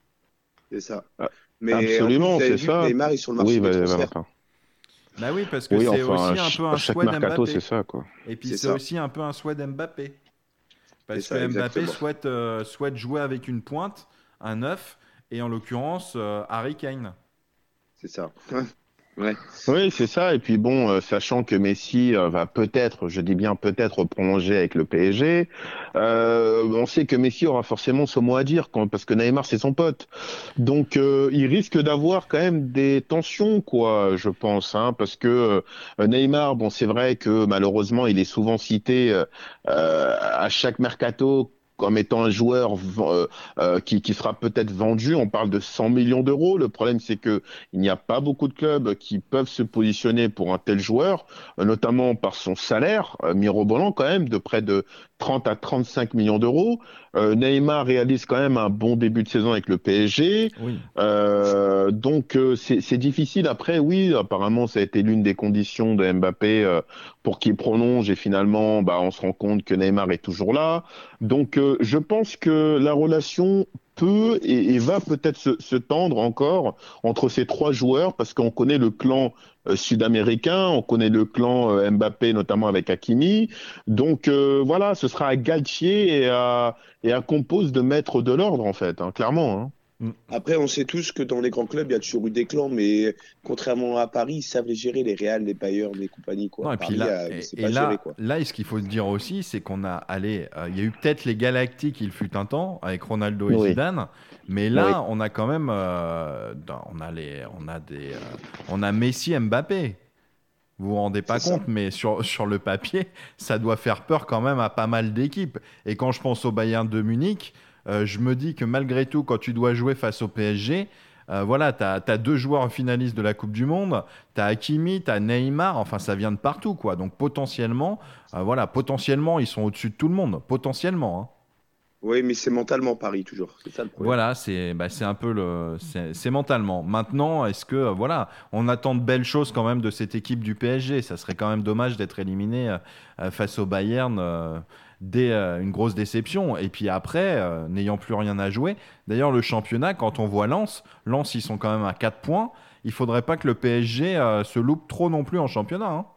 C'est ça. Ah, Mais absolument, plus, c'est vu ça. que Neymar est sur le marché Oui, des bah, transferts. bah, bah oui, parce que oui, c'est enfin, aussi un peu un chaque souhait mercato, d'Mbappé. c'est ça, quoi. Et puis, C'est c'est ça. aussi un peu un souhait d'Mbappé. Parce C'est que ça, Mbappé exactement. souhaite, euh, souhaite jouer avec une pointe, un neuf, et en l'occurrence, euh, Harry Kane. C'est ça. Ouais. Oui, c'est ça. Et puis bon, euh, sachant que Messi euh, va peut-être, je dis bien peut-être, prolonger avec le P S G, euh, on sait que Messi aura forcément son mot à dire, quand, parce que Neymar, c'est son pote. Donc, euh, il risque d'avoir quand même des tensions, quoi, je pense, hein, parce que euh, Neymar, bon, c'est vrai que malheureusement, il est souvent cité euh, euh, à chaque mercato comme étant un joueur euh, euh, qui, qui sera peut-être vendu. On parle de cent millions d'euros. Le problème, c'est que il n'y a pas beaucoup de clubs qui peuvent se positionner pour un tel joueur, euh, notamment par son salaire euh, mirobolant quand même, de près de trente à trente-cinq millions d'euros. Euh, Neymar réalise quand même un bon début de saison avec le P S G. Oui. Euh, donc euh, c'est, c'est difficile. Après, oui, apparemment, ça a été l'une des conditions de Mbappé euh, pour qu'il prolonge. Et finalement, bah, on se rend compte que Neymar est toujours là. Donc, euh, je pense que la relation peut et, et va peut-être se, se tendre encore entre ces trois joueurs, parce qu'on connaît le clan euh, sud-américain, on connaît le clan euh, Mbappé, notamment avec Hakimi. Donc euh, voilà, ce sera à Galtier et à, et à Compos de mettre de l'ordre, en fait, hein, clairement. Hein. Après, on sait tous que dans les grands clubs, il y a toujours eu des clans, mais contrairement à Paris, ils savent les gérer, les Real, les Bayern, les compagnies. Quoi. Non, et Paris, puis là, euh, et, c'est et pas là, géré, quoi. là, ce qu'il faut dire aussi, c'est qu'on a, allez, euh, il y a eu peut-être les Galactiques, il fut un temps, avec Ronaldo et Oui. Zidane, mais là, Oui. on a quand même, euh, dans- on a les, on a des, euh, on a Messi, Mbappé. Vous vous rendez pas C'est compte, ça. mais sur, sur le papier, ça doit faire peur quand même à pas mal d'équipes. Et quand je pense au Bayern de Munich, euh, je me dis que malgré tout, quand tu dois jouer face au P S G, euh, voilà, tu as deux joueurs finalistes de la Coupe du Monde, tu as Hakimi, tu as Neymar, enfin ça vient de partout, quoi. Donc potentiellement, euh, voilà, potentiellement, ils sont au-dessus de tout le monde, potentiellement. Hein. Oui, mais c'est mentalement Paris, toujours. C'est ça le problème. Voilà, c'est bah, c'est un peu le, c'est c'est mentalement. Maintenant, est-ce que euh, voilà, on attend de belles choses quand même de cette équipe du P S G. Ça serait quand même dommage d'être éliminé euh, euh, face au Bayern. Euh, Des, euh, une grosse déception. Et puis après, euh, n'ayant plus rien à jouer. D'ailleurs, le championnat, quand on voit Lens, Lens, ils sont quand même à quatre points. Il faudrait pas que le P S G euh, se loupe trop non plus en championnat. Hein.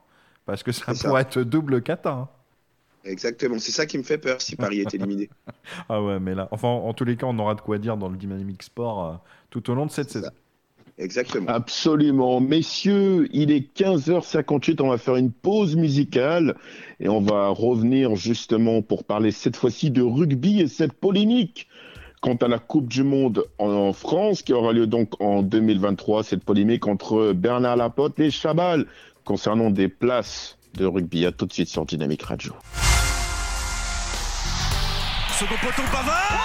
parce que ça C'est pourrait ça. être double cata. Hein. Exactement, c'est ça qui me fait peur si Paris est éliminé. Ah ouais, mais là, enfin, en tous les cas, on aura de quoi dire dans le Dynamic Sport euh, tout au long de cette C'est saison. ça. Exactement. Absolument. Messieurs, il est quinze heures cinquante-huit, on va faire une pause musicale et on va revenir justement pour parler cette fois-ci de rugby et cette polémique quant à la Coupe du Monde en France qui aura lieu donc en deux mille vingt-trois, cette polémique entre Bernard Laporte et Chabal concernant des places de rugby. À tout de suite sur Dynamic Radio. Second poteau Pavard.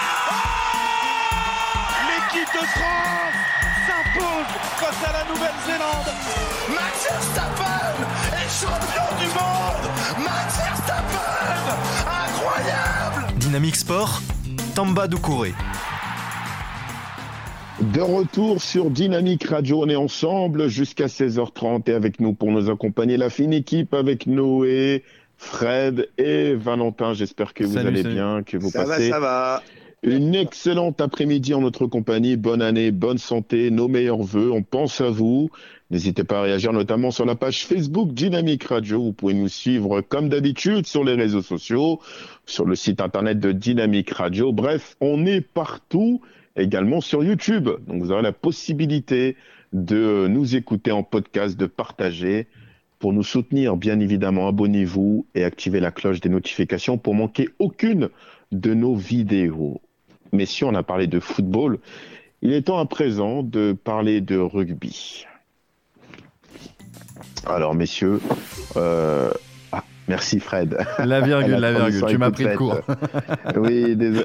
L'équipe de France s'impose face à la Nouvelle-Zélande. Max Verstappen est champion du monde. Max Verstappen, incroyable. Dynamic Sport, Tamba Doucouré. De retour sur Dynamic Radio, on est ensemble jusqu'à seize heures trente et avec nous pour nous accompagner la fine équipe avec Noé, Fred et Valentin. J'espère que vous Salut, allez salut. bien, que vous Ça va, passez ça va. une excellente après-midi en notre compagnie. Bonne année, bonne santé, nos meilleurs voeux. On pense à vous. N'hésitez pas à réagir notamment sur la page Facebook Dynamic Radio. Vous pouvez nous suivre comme d'habitude sur les réseaux sociaux, sur le site internet de Dynamic Radio. Bref, on est partout, également sur YouTube. Donc vous aurez la possibilité de nous écouter en podcast, de partager. Pour nous soutenir, bien évidemment, abonnez-vous et activez la cloche des notifications pour manquer aucune de nos vidéos. Messieurs, on a parlé de football. Il est temps à présent de parler de rugby. Alors, messieurs, euh... ah, merci Fred. La virgule, la, la virgule, tu m'as pris de court. Oui, désolé.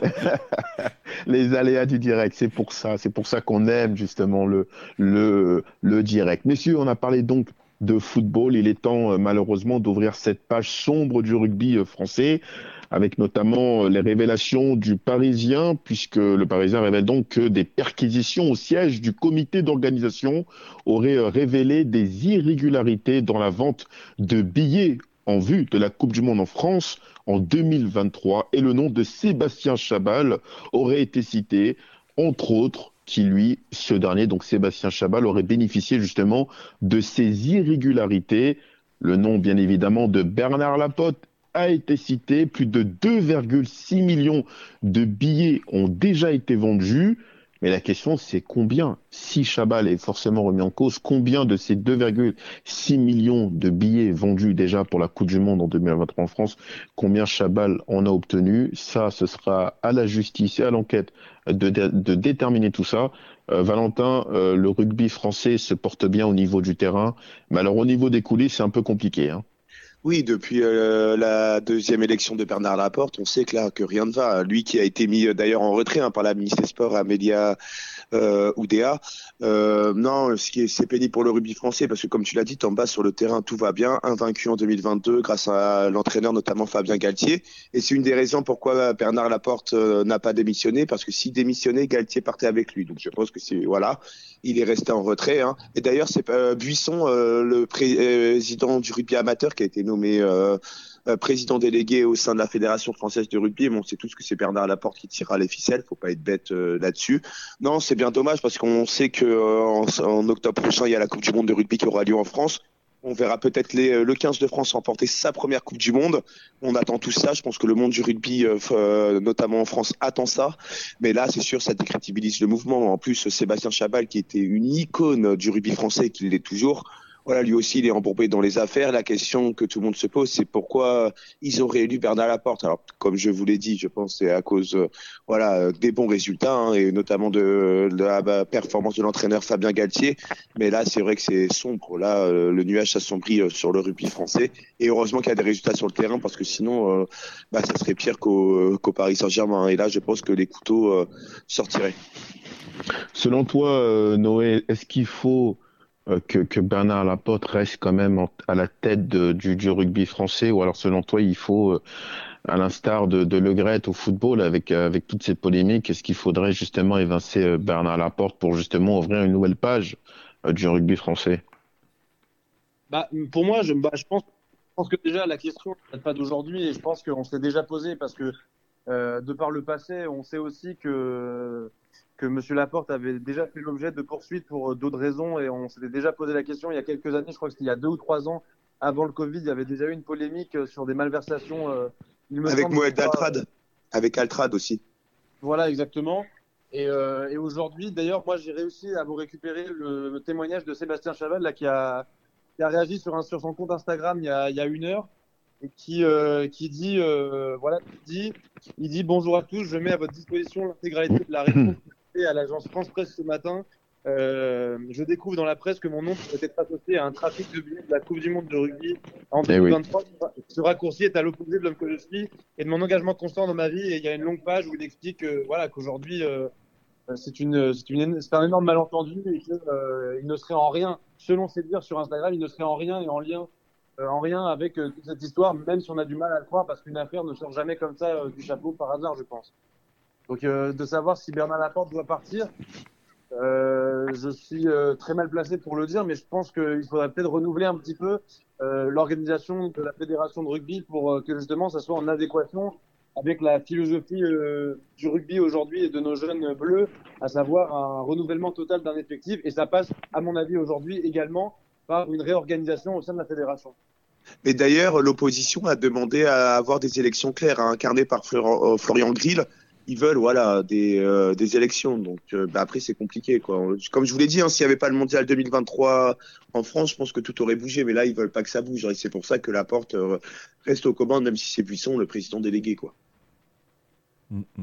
Les aléas du direct, c'est pour ça. C'est pour ça qu'on aime justement le, le, le direct. Messieurs, on a parlé donc de football. Il est temps euh, malheureusement d'ouvrir cette page sombre du rugby euh, français, avec notamment euh, les révélations du Parisien, puisque le Parisien révèle donc que des perquisitions au siège du comité d'organisation auraient euh, révélé des irrégularités dans la vente de billets en vue de la Coupe du Monde en France en deux mille vingt-trois, et le nom de Sébastien Chabal aurait été cité, entre autres, qui lui, ce dernier, donc Sébastien Chabal, aurait bénéficié justement de ces irrégularités. Le nom, bien évidemment, de Bernard Laporte a été cité. Plus de deux virgule six millions de billets ont déjà été vendus. Mais la question, c'est combien, si Chabal est forcément remis en cause, combien de ces deux virgule six millions de billets vendus déjà pour la Coupe du Monde en deux mille vingt-trois en France, combien Chabal en a obtenu? Ça, ce sera à la justice et à l'enquête de, de, de déterminer tout ça. Euh, Valentin, euh, le rugby français se porte bien au niveau du terrain, mais alors au niveau des coulisses, c'est un peu compliqué, hein. Oui, depuis euh, la deuxième élection de Bernard Laporte, on sait que là que rien ne va. Lui qui a été mis euh, d'ailleurs en retrait hein, par la ministre des Sports, Amélia euh, Oudéa. Euh, non, ce qui est, c'est pénible pour le rugby français parce que comme tu l'as dit, en bas sur le terrain tout va bien, invaincu en deux mille vingt-deux grâce à l'entraîneur notamment Fabien Galtier. Et c'est une des raisons pourquoi Bernard Laporte euh, n'a pas démissionné, parce que s'il démissionnait, Galtier partait avec lui. Donc je pense que c'est voilà, il est resté en retrait. Hein. Et d'ailleurs c'est euh, Buisson, euh, le président du rugby amateur, qui a été nommé euh, euh, président délégué au sein de la Fédération française de rugby. Bon, on sait tous que c'est Bernard Laporte qui tirera les ficelles, faut pas être bête euh, là-dessus. Non, c'est bien dommage parce qu'on sait que euh, en, en octobre prochain, il y a la Coupe du Monde de rugby qui aura lieu en France. On verra peut-être les, le quinze de France remporter sa première Coupe du Monde. On attend tout ça. Je pense que le monde du rugby, euh, notamment en France, attend ça. Mais là, c'est sûr, ça décrédibilise le mouvement. En plus, Sébastien Chabal, qui était une icône du rugby français, qui l'est toujours, voilà, lui aussi, il est embourbé dans les affaires. La question que tout le monde se pose, c'est pourquoi ils ont réélu Bernard Laporte. Alors, comme je vous l'ai dit, je pense que c'est à cause, euh, voilà, des bons résultats, hein, et notamment de, de la performance de l'entraîneur Fabien Galtier. Mais là, c'est vrai que c'est sombre. Là, euh, le nuage s'assombrit euh, sur le rugby français. Et heureusement qu'il y a des résultats sur le terrain, parce que sinon, euh, bah, ça serait pire qu'au, qu'au Paris Saint-Germain. Et là, je pense que les couteaux euh, sortiraient. Selon toi, euh, Noé, est-ce qu'il faut Que, que Bernard Laporte reste quand même en, à la tête de, du, du rugby français, ou alors selon toi il faut, à l'instar de, de Le Gret au football, avec, avec toutes ces polémiques, est-ce qu'il faudrait justement évincer Bernard Laporte pour justement ouvrir une nouvelle page du rugby français? Bah, pour moi, je, bah, je, pense, je pense que déjà la question ne date pas d'aujourd'hui, et je pense qu'on s'est déjà posé parce que euh, de par le passé, on sait aussi que que M. Laporte avait déjà fait l'objet de poursuites pour d'autres raisons, et on s'était déjà posé la question il y a quelques années, je crois que c'était il y a deux ou trois ans, avant le Covid, il y avait déjà eu une polémique sur des malversations. Euh, il me avec Moed pas... Altrad. Avec Altrad aussi. Voilà, exactement. Et, euh, et aujourd'hui, d'ailleurs, moi, j'ai réussi à vous récupérer le, le témoignage de Sébastien Chaval, là, qui a, qui a réagi sur, un, sur son compte Instagram il y a, il y a une heure, et qui, euh, qui dit, euh, voilà, qui dit, il dit bonjour à tous, je mets à votre disposition l'intégralité de la réponse à l'agence France Presse ce matin. Euh, je découvre dans la presse que mon nom peut être associé à un trafic de billets de la Coupe du Monde de rugby en deux mille vingt-trois. Oui. Ce raccourci est à l'opposé de l'homme que je suis et de mon engagement constant dans ma vie. Et il y a une longue page où il explique que, voilà, qu'aujourd'hui, euh, c'est, une, c'est, une, c'est un énorme malentendu et qu'il euh, ne serait en rien, selon ses dires sur Instagram, il ne serait en rien et en lien, euh, en rien avec euh, toute cette histoire, même si on a du mal à le croire parce qu'une affaire ne sort jamais comme ça euh, du chapeau par hasard, je pense. Donc, euh, de savoir si Bernard Laporte doit partir. Euh, je suis euh, très mal placé pour le dire, mais je pense qu'il faudrait peut-être renouveler un petit peu euh, l'organisation de la fédération de rugby pour euh, que justement ça soit en adéquation avec la philosophie euh, du rugby aujourd'hui et de nos jeunes bleus, à savoir un renouvellement total d'un effectif. Et ça passe, à mon avis, aujourd'hui également par une réorganisation au sein de la fédération. Mais d'ailleurs, l'opposition a demandé à avoir des élections claires, hein, incarnées par Florian, Florian Grill. Ils veulent, voilà, des, euh, des élections. Donc, euh, bah après, c'est compliqué, quoi. Comme je vous l'ai dit, hein, s'il n'y avait pas le mondial deux mille vingt-trois en France, je pense que tout aurait bougé. Mais là, ils veulent pas que ça bouge. Et c'est pour ça que Laporte euh, reste aux commandes, même si c'est Buisson, le président délégué, quoi. Mm-hmm.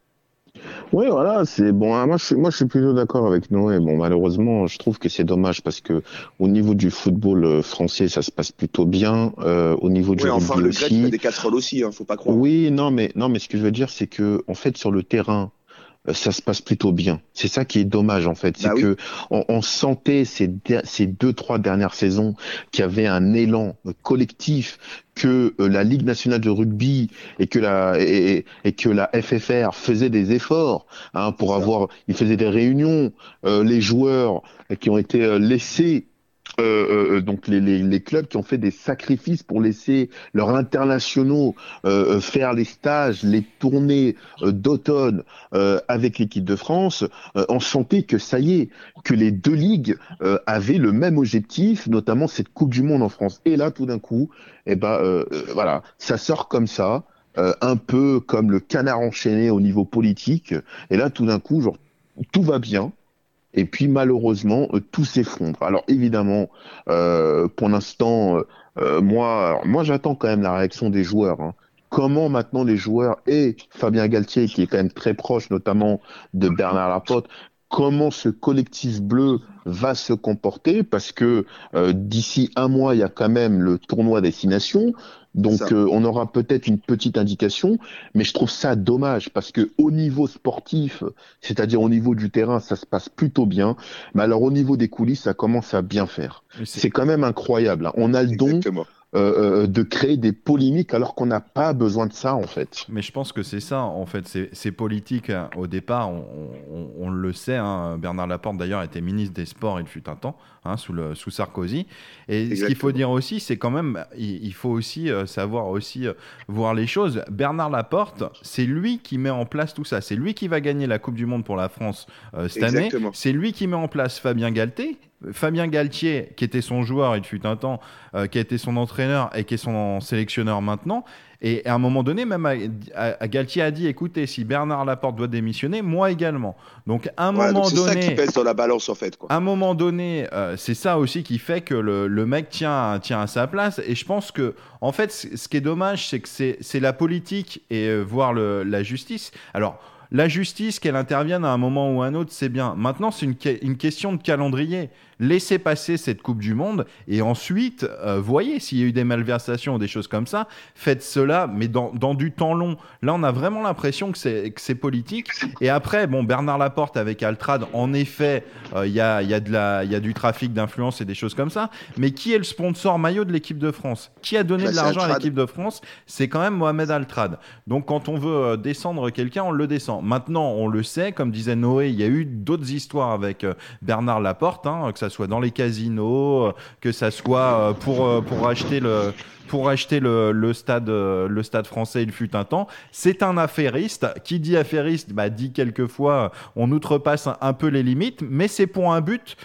Oui, voilà, c'est bon. Moi, je suis, moi, je suis plutôt d'accord avec Noé. Bon, malheureusement, je trouve que c'est dommage parce que au niveau du football français, ça se passe plutôt bien. Euh, au niveau du oui, rugby enfin, le aussi. grec fait des casseroles aussi, hein, faut pas croire. Oui, non, mais non, mais ce que je veux dire, c'est que en fait, sur le terrain, ça se passe plutôt bien. C'est ça qui est dommage en fait, c'est bah que oui. on, on sentait ces, de, ces deux trois dernières saisons qu'il y avait un élan collectif, que euh, la Ligue nationale de rugby et que la et, et que la F F R faisaient des efforts hein, pour avoir, ils faisaient des réunions, euh, les joueurs qui ont été euh, laissés. Euh, euh, donc les, les, les clubs qui ont fait des sacrifices pour laisser leurs internationaux euh, faire les stages, les tournées euh, d'automne euh, avec l'équipe de France, euh, on sentait que ça y est, que les deux ligues euh, avaient le même objectif, notamment cette Coupe du Monde en France. Et là, tout d'un coup, eh ben euh, euh, voilà, ça sort comme ça, euh, un peu comme le canard enchaîné au niveau politique. Et là, tout d'un coup, genre tout va bien. Et puis malheureusement, euh, tout s'effondre. Alors évidemment, euh, pour l'instant, euh, moi, moi j'attends quand même la réaction des joueurs. Hein. Comment maintenant les joueurs et Fabien Galtier, qui est quand même très proche, notamment de Bernard Laporte, comment ce collectif bleu va se comporter, parce que euh, d'ici un mois, il y a quand même le tournoi Destination. Donc euh, on aura peut-être une petite indication, mais je trouve ça dommage parce que au niveau sportif, c'est-à-dire au niveau du terrain, ça se passe plutôt bien, mais alors au niveau des coulisses, ça commence à bien faire. C'est... c'est quand même incroyable. Hein. On a le don euh, euh, de créer des polémiques alors qu'on n'a pas besoin de ça en fait. Mais je pense que c'est ça en fait, c'est, c'est politique hein. Au départ, on, on, on le sait. Hein. Bernard Laporte d'ailleurs était ministre des Sports il fut un temps hein, sous, le, sous Sarkozy. Et Exactement. Ce qu'il faut dire aussi, c'est quand même, il, il faut aussi euh, savoir aussi euh, voir les choses. Bernard Laporte, c'est lui qui met en place tout ça. C'est lui qui va gagner la Coupe du Monde pour la France euh, cette Exactement. année. C'est lui qui met en place Fabien Galtier. Fabien Galtier, qui était son joueur, il fut un temps, euh, qui a été son entraîneur et qui est son sélectionneur maintenant. Et à un moment donné, même à, à, à Galtier a dit, écoutez, si Bernard Laporte doit démissionner, moi également. Donc à un ouais, moment donc c'est donné, c'est ça qui pèse dans la balance en fait. Quoi. À un moment donné, euh, c'est ça aussi qui fait que le, le mec tient, tient à sa place. Et je pense que, en fait, ce qui est dommage, c'est que c'est, c'est la politique et euh, voire le, la justice. Alors. La justice, qu'elle intervienne à un moment ou à un autre, c'est bien. Maintenant, c'est une, une question de calendrier. Laissez passer cette Coupe du Monde et ensuite, euh, voyez s'il y a eu des malversations ou des choses comme ça. Faites cela, mais dans, dans du temps long. Là, on a vraiment l'impression que c'est, que c'est politique. Et après, bon, Bernard Laporte avec Altrad, en effet, il euh, y, a, y, a de la, y a du trafic d'influence et des choses comme ça. Mais qui est le sponsor maillot de l'équipe de France ? Qui a donné bah, de l'argent Altrad. à l'équipe de France ? C'est quand même Mohamed Altrad. Donc, quand on veut descendre quelqu'un, on le descend. Maintenant, on le sait, comme disait Noé, il y a eu d'autres histoires avec Bernard Laporte, hein, que ça soit dans les casinos, que ça soit pour, pour acheter le... pour acheter le, le, stade, le stade français, il fut un temps. C'est un affairiste. Qui dit affairiste bah, dit quelquefois on outrepasse un, un peu les limites, mais c'est pour un but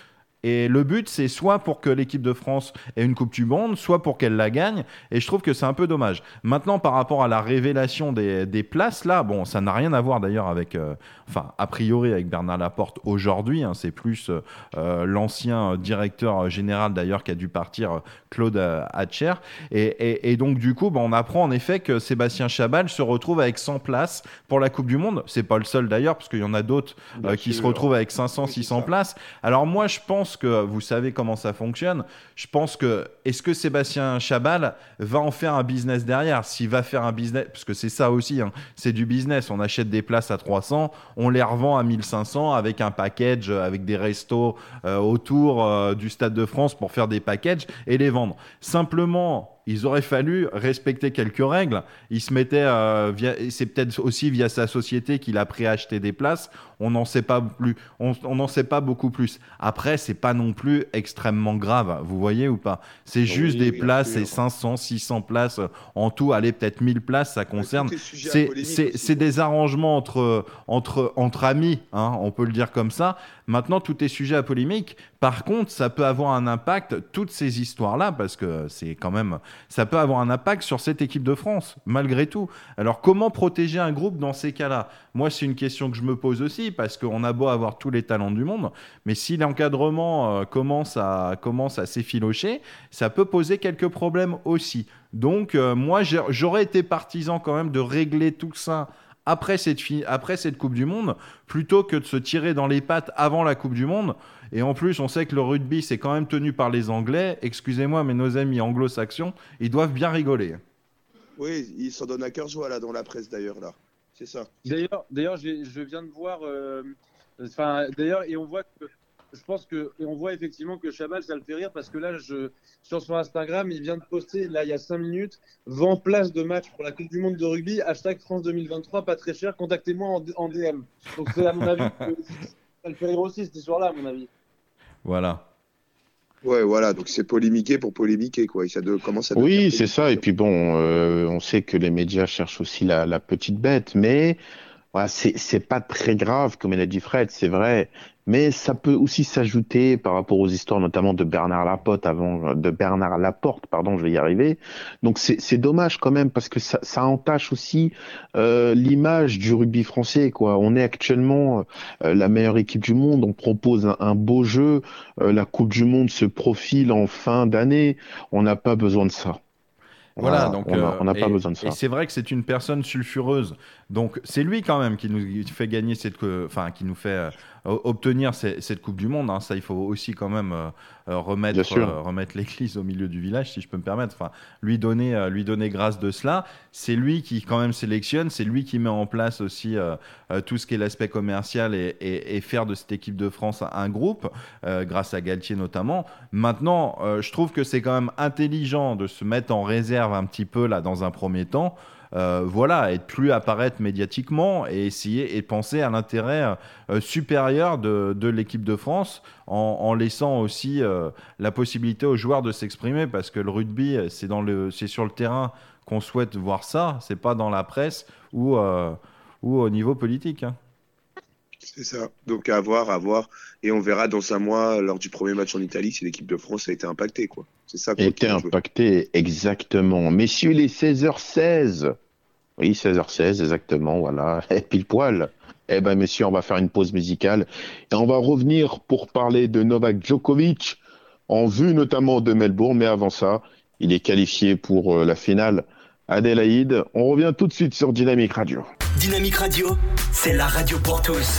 Et le but, c'est soit pour que l'équipe de France ait une Coupe du Monde, soit pour qu'elle la gagne. Et je trouve que c'est un peu dommage. Maintenant, par rapport à la révélation des, des places, là, bon, ça n'a rien à voir d'ailleurs avec, euh, enfin, a priori avec Bernard Laporte aujourd'hui. Hein, c'est plus euh, l'ancien directeur général d'ailleurs qui a dû partir, Claude Hatcher. Et, et, et donc, du coup, bah, on apprend en effet que Sébastien Chabal se retrouve avec cent places pour la Coupe du Monde. C'est pas le seul d'ailleurs, parce qu'il y en a d'autres euh, qui se retrouvent avec cinq cents, six cents places. Alors moi, je pense que vous savez comment ça fonctionne. Je pense que, est-ce que Sébastien Chabal va en faire un business derrière? S'il va faire un business, parce que c'est ça aussi, hein, c'est du business. On achète des places à trois cents, on les revend à mille cinq cents avec un package, avec des restos euh, autour euh, du Stade de France pour faire des packages et les vendre. Simplement, il aurait fallu respecter quelques règles. Il se mettait, euh, via, c'est peut-être aussi via sa société qu'il a préacheté des places. On n'en sait pas plus. On n'en sait pas beaucoup plus. Après, c'est pas non plus extrêmement grave. Vous voyez ou pas? C'est oui, juste des places, c'est cinq cents, six cents places en tout. Allez, peut-être mille places, ça concerne. C'est, c'est, c'est des arrangements entre, entre, entre amis, hein, on peut le dire comme ça. Maintenant, tout est sujet à polémique. Par contre, ça peut avoir un impact, toutes ces histoires-là, parce que c'est quand même, ça peut avoir un impact sur cette équipe de France, malgré tout. Alors, comment protéger un groupe dans ces cas-là? Moi, c'est une question que je me pose aussi, parce qu'on a beau avoir tous les talents du monde, mais si l'encadrement euh, commence à, commence à s'effilocher, ça peut poser quelques problèmes aussi. Donc, euh, moi, j'ai, j'aurais été partisan quand même de régler tout ça après cette, fi- après cette Coupe du Monde, plutôt que de se tirer dans les pattes avant la Coupe du Monde. Et en plus, on sait que le rugby, c'est quand même tenu par les Anglais. Excusez-moi, mais nos amis anglo-saxons, ils doivent bien rigoler. Oui, ils s'en donnent à cœur joie là, dans la presse d'ailleurs. Là. C'est ça. D'ailleurs, d'ailleurs j'ai, je viens de voir... Euh, d'ailleurs, et on voit que... Je pense que et on voit effectivement que Chabal, ça le fait rire parce que là, je, sur son Instagram, il vient de poster, là, il y a cinq minutes, vend place de match pour la Coupe du Monde de rugby, hashtag France deux mille vingt-trois, pas très cher, contactez-moi en, en D M. Donc c'est à mon avis, que, ça le fait rire aussi cette histoire-là, à mon avis. Voilà. Ouais, voilà, donc c'est polémiquer pour polémiquer, quoi. Et ça de, commence à oui, c'est ça. Et puis bon, euh, on sait que les médias cherchent aussi la, la petite bête, mais voilà, c'est, c'est pas très grave, comme l'a dit Fred, c'est vrai. Mais ça peut aussi s'ajouter par rapport aux histoires notamment de Bernard Laporte avant de Bernard Laporte, pardon, je vais y arriver. Donc c'est, c'est dommage quand même parce que ça, ça entache aussi euh, l'image du rugby français, quoi. On est actuellement euh, la meilleure équipe du monde, on propose un, un beau jeu, euh, la Coupe du Monde se profile en fin d'année, on n'a pas besoin de ça. Voilà, voilà, donc on n'a pas et, besoin de ça. Et c'est vrai que c'est une personne sulfureuse. Donc c'est lui quand même qui nous fait gagner cette, enfin qui nous fait euh, obtenir ces, cette Coupe du Monde. Hein. Ça, il faut aussi quand même euh, remettre, euh, remettre l'église au milieu du village, si je peux me permettre. Enfin, lui donner, euh, lui donner grâce de cela. C'est lui qui quand même sélectionne. C'est lui qui met en place aussi euh, euh, tout ce qui est l'aspect commercial et, et, et faire de cette équipe de France un groupe, euh, grâce à Galtier notamment. Maintenant, euh, je trouve que c'est quand même intelligent de se mettre en réserve un petit peu là dans un premier temps. Euh, voilà, et de plus apparaître médiatiquement et essayer et penser à l'intérêt euh, supérieur de, de l'équipe de France en, en laissant aussi euh, la possibilité aux joueurs de s'exprimer parce que le rugby, c'est, dans le, c'est sur le terrain qu'on souhaite voir ça, c'est pas dans la presse ou, euh, ou au niveau politique. Hein. C'est ça. Donc à voir, à voir. Et on verra dans un mois, lors du premier match en Italie, si l'équipe de France a été impactée, quoi. C'est ça. A été impactée, exactement. Messieurs, les seize heures seize. Oui, seize heures seize, exactement, voilà. Et pile poil. Eh ben, messieurs, on va faire une pause musicale. Et on va revenir pour parler de Novak Djokovic, en vue notamment de Melbourne. Mais avant ça, il est qualifié pour la finale Adélaïde. On revient tout de suite sur Dynamique Radio. Dynamique Radio, c'est la radio pour tous.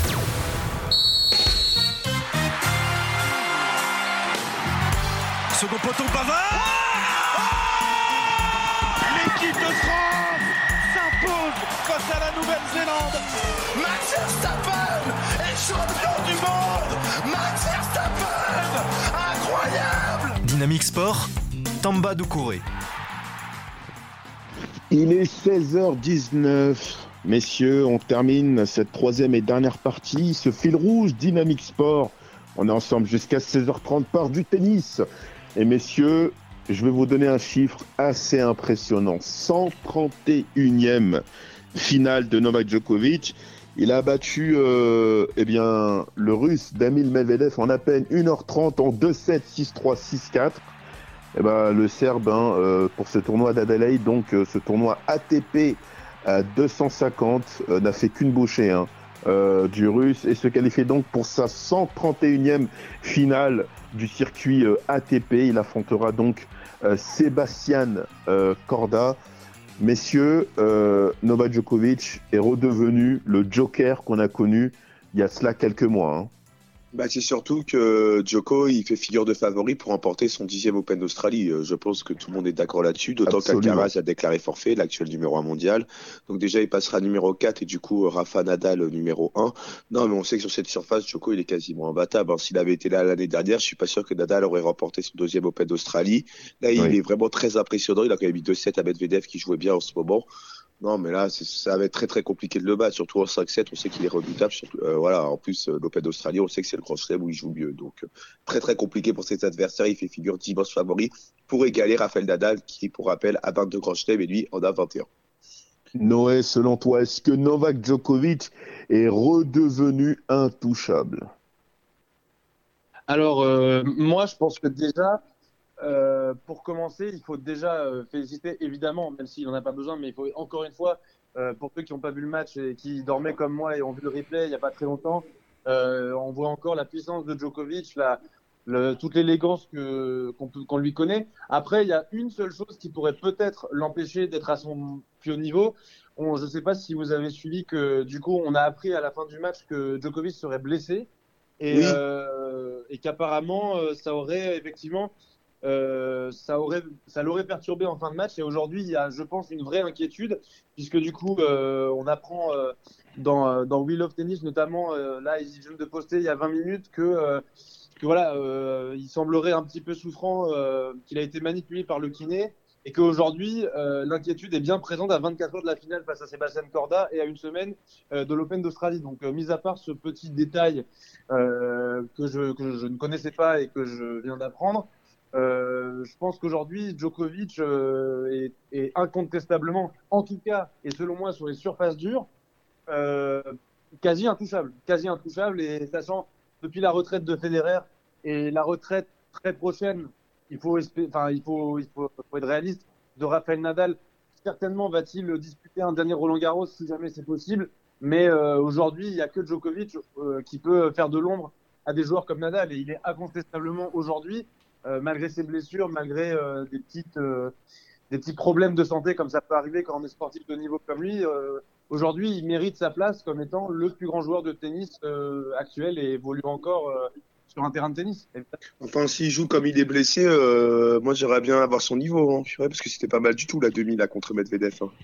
Second poteau Pavard. L'équipe de France s'impose face à la Nouvelle-Zélande. Max Verstappen est champion du monde. Max Verstappen, incroyable. Dynamique Sport, Tamba Doucouré. Il est seize heures dix-neuf. Messieurs, on termine cette troisième et dernière partie. Ce fil rouge, Dynamique Sport. On est ensemble jusqu'à seize heures trente par du tennis. Et messieurs, je vais vous donner un chiffre assez impressionnant. cent trente et unième finale de Novak Djokovic. Il a battu euh, eh bien, le Russe Damil Medvedev en à peine une heure trente en deux sept, six trois, six quatre. Eh ben, le Serbe, hein, euh, pour ce tournoi d'Adelaide, donc euh, ce tournoi A T P à deux cent cinquante, euh, n'a fait qu'une bouchée hein, euh, du Russe et se qualifie donc pour sa cent trente et unième finale du circuit euh, A T P. Il affrontera donc euh, Sébastien euh, Korda. Messieurs, euh, Novak Djokovic est redevenu le joker qu'on a connu il y a cela quelques mois. Hein. Bah, c'est surtout que Djoko, il fait figure de favori pour remporter son dixième Open d'Australie. Je pense que tout le monde est d'accord là-dessus, d'autant qu'Alcaraz a déclaré forfait, l'actuel numéro un mondial. Donc déjà, il passera numéro quatre et du coup, Rafa Nadal numéro un. Non, mais on sait que sur cette surface, Djoko, il est quasiment imbattable. Hein. S'il avait été là l'année dernière, je suis pas sûr que Nadal aurait remporté son deuxième Open d'Australie. Là, il oui. est vraiment très impressionnant. Il a quand même mis deux sept à Medvedev qui jouait bien en ce moment. Non, mais là, c'est, ça va être très très compliqué de le battre, surtout en cinq sept. On sait qu'il est redoutable. Surtout, euh, voilà, en plus, euh, l'Open d'Australie, on sait que c'est le Grand Chelem où il joue mieux. Donc, euh, très très compliqué pour ses adversaires. Il fait figure d'immense favori pour égaler Rafael Nadal, qui, pour rappel, a vingt-deux Grands Chelems et lui en a vingt et un. Noé, selon toi, est-ce que Novak Djokovic est redevenu intouchable ? Alors, euh, moi, je pense que déjà. Euh, pour commencer, il faut déjà euh, féliciter, évidemment, même s'il n'en a pas besoin, mais il faut encore une fois, euh, pour ceux qui n'ont pas vu le match et qui dormaient comme moi et ont vu le replay il n'y a pas très longtemps, euh, on voit encore la puissance de Djokovic, la, le, toute l'élégance que, qu'on, qu'on lui connaît. Après, il y a une seule chose qui pourrait peut-être l'empêcher d'être à son plus haut niveau. On, je ne sais pas si vous avez suivi que du coup, on a appris à la fin du match que Djokovic serait blessé et, oui. euh, et qu'apparemment, euh, ça aurait effectivement... Euh, ça aurait, ça l'aurait perturbé en fin de match et aujourd'hui il y a, je pense, une vraie inquiétude puisque du coup euh, on apprend euh, dans, dans Wheel of Tennis notamment, euh, là ils viennent de poster il y a vingt minutes que, euh, que voilà, euh, il semblerait un petit peu souffrant, euh, qu'il a été manipulé par le kiné et qu'aujourd'hui euh, l'inquiétude est bien présente à vingt-quatre heures de la finale face à Sébastien Korda et à une semaine euh, de l'Open d'Australie. Donc euh, mis à part ce petit détail euh, que, je, que je ne connaissais pas et que je viens d'apprendre, Euh, je pense qu'aujourd'hui, Djokovic euh, est, est incontestablement, en tout cas, et selon moi, sur les surfaces dures, euh, quasi intouchable. Quasi intouchable, et sachant, depuis la retraite de Federer et la retraite très prochaine, il faut, espérer, enfin, il faut, il faut, faut être réaliste, de Rafael Nadal, certainement va-t-il disputer un dernier Roland-Garros si jamais c'est possible, mais euh, aujourd'hui, il n'y a que Djokovic euh, qui peut faire de l'ombre à des joueurs comme Nadal, et il est incontestablement aujourd'hui, Euh, malgré ses blessures, malgré euh, des, petites, euh, des petits problèmes de santé comme ça peut arriver quand on est sportif de niveau comme lui, euh, aujourd'hui il mérite sa place comme étant le plus grand joueur de tennis euh, actuel et évolue encore euh, sur un terrain de tennis. Enfin, s'il joue comme il est blessé, euh, moi j'aimerais bien avoir son niveau, hein, parce que c'était pas mal du tout la demi là contre Medvedev. Hein.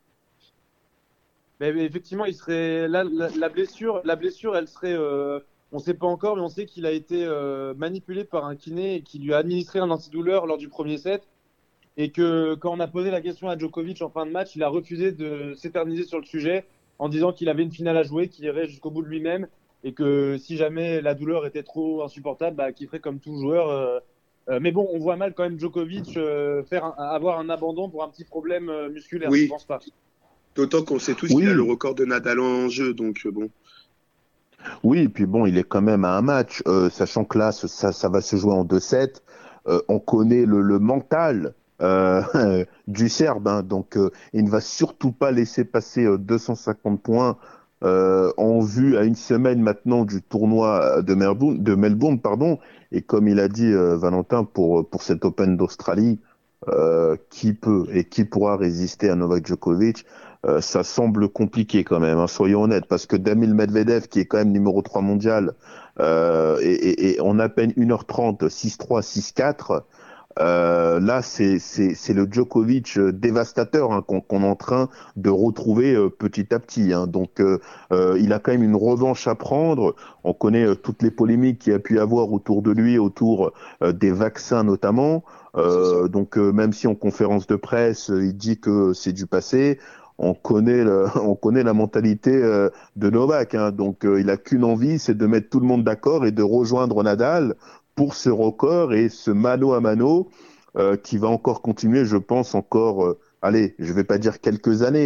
Mais, mais effectivement, il serait la, la, la blessure, la blessure, elle serait euh, on ne sait pas encore, mais on sait qu'il a été euh, manipulé par un kiné et qui lui a administré un antidouleur lors du premier set. Et que quand on a posé la question à Djokovic en fin de match, il a refusé de s'éterniser sur le sujet en disant qu'il avait une finale à jouer, qu'il irait jusqu'au bout de lui-même et que si jamais la douleur était trop insupportable, bah, qu'il ferait comme tout joueur. Euh, euh, mais bon, on voit mal quand même Djokovic euh, faire un, avoir un abandon pour un petit problème euh, musculaire, oui. Je pense pas. D'autant qu'on sait tous oui. qu'il a le record de Nadal en jeu, donc euh, bon. Oui, et puis bon, il est quand même à un match, euh, sachant que là, ça, ça va se jouer en deux sept. Euh, on connaît le, le mental euh, du Serbe, hein, donc euh, il ne va surtout pas laisser passer euh, deux cent cinquante points euh, en vue à une semaine maintenant du tournoi de Melbourne, de Melbourne pardon. Et comme il a dit euh, Valentin, pour, pour cet Open d'Australie, euh, qui peut et qui pourra résister à Novak Djokovic? Euh, ça semble compliqué quand même, hein, soyons honnêtes, parce que Damil Medvedev, qui est quand même numéro trois mondial, euh, et, et, et en à peine une heure trente, six trois, six quatre, euh, là c'est, c'est, c'est le Djokovic dévastateur hein, qu'on, qu'on est en train de retrouver euh, petit à petit. Hein. Donc euh, euh, il a quand même une revanche à prendre. On connaît euh, toutes les polémiques qu'il y a pu y avoir autour de lui, autour euh, des vaccins notamment. Euh, donc euh, même si en conférence de presse, euh, il dit que c'est du passé, on connaît le, on connaît la mentalité euh, de Novak, hein, donc euh, il a qu'une envie, c'est de mettre tout le monde d'accord et de rejoindre Nadal pour ce record et ce mano à mano euh, qui va encore continuer, je pense encore, euh, allez, je vais pas dire quelques années,